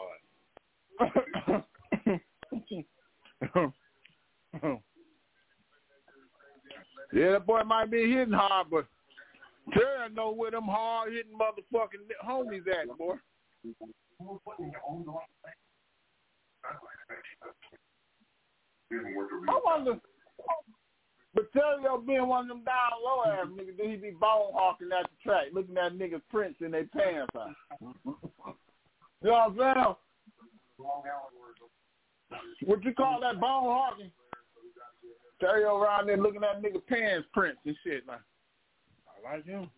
hit hard. Yeah, that boy might be hitting hard, but Terry know where them hard-hitting motherfucking homies at, boy. I wonder, but Terrio being one of them down low ass niggas, then he be bone hawking at the track, looking at niggas prints in their pants out. You know what I'm saying? What you call that, bone hawking? Terrio around there looking at niggas pants prints and shit. Like, I like him.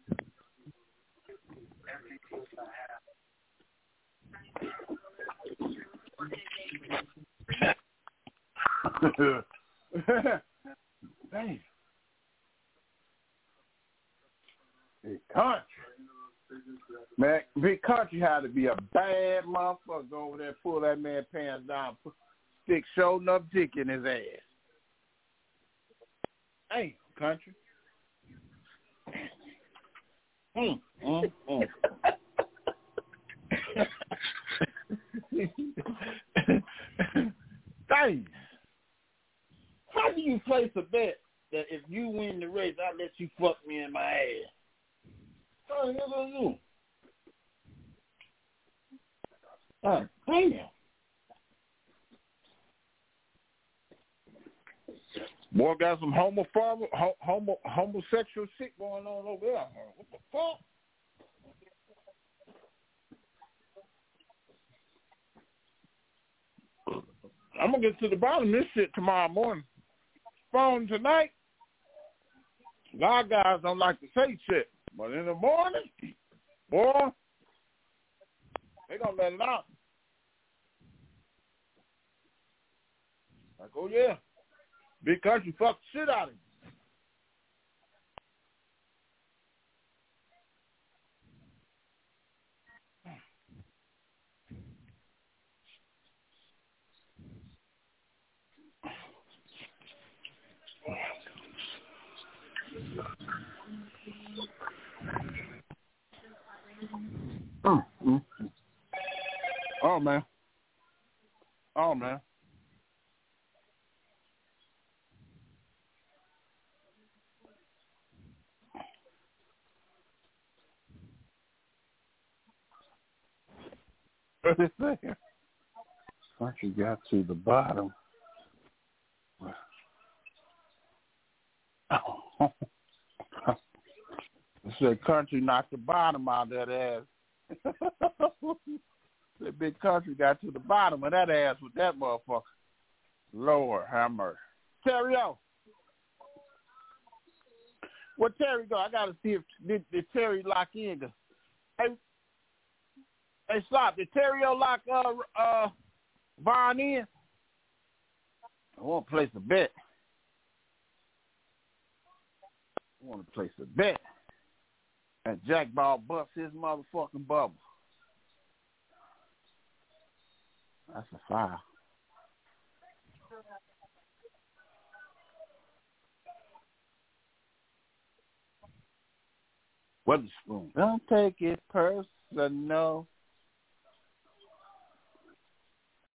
Damn. Big Country. Man, Big Country had to be a bad motherfucker over there, pull that man pants down, stick showing up dick in his ass. Damn, Country. Damn. How do you place a bet that if you win the race, I'll let you fuck me in my ass? What the hell gonna do? Damn. Boy got some homosexual shit going on over there. What the fuck? I'm gonna get to the bottom of this shit tomorrow morning. Phone tonight. A lot of guys don't like to say shit, but in the morning, boy, they gonna let it out. Like, oh yeah, Big Country fucked shit out of him. Oh man. What is it saying? Country got to the bottom. It said Country knocked the bottom out of that ass. That Big Country got to the bottom of that ass with that motherfucker. Lord have mercy. Terrio. Where Terry go? I gotta see if did Terry lock in. Hey, stop. Did Terrio lock Vaughn in? I want to place a bet. And Jack Ball busts his motherfucking bubble. That's a foul. Weatherspoon. Don't take it personal.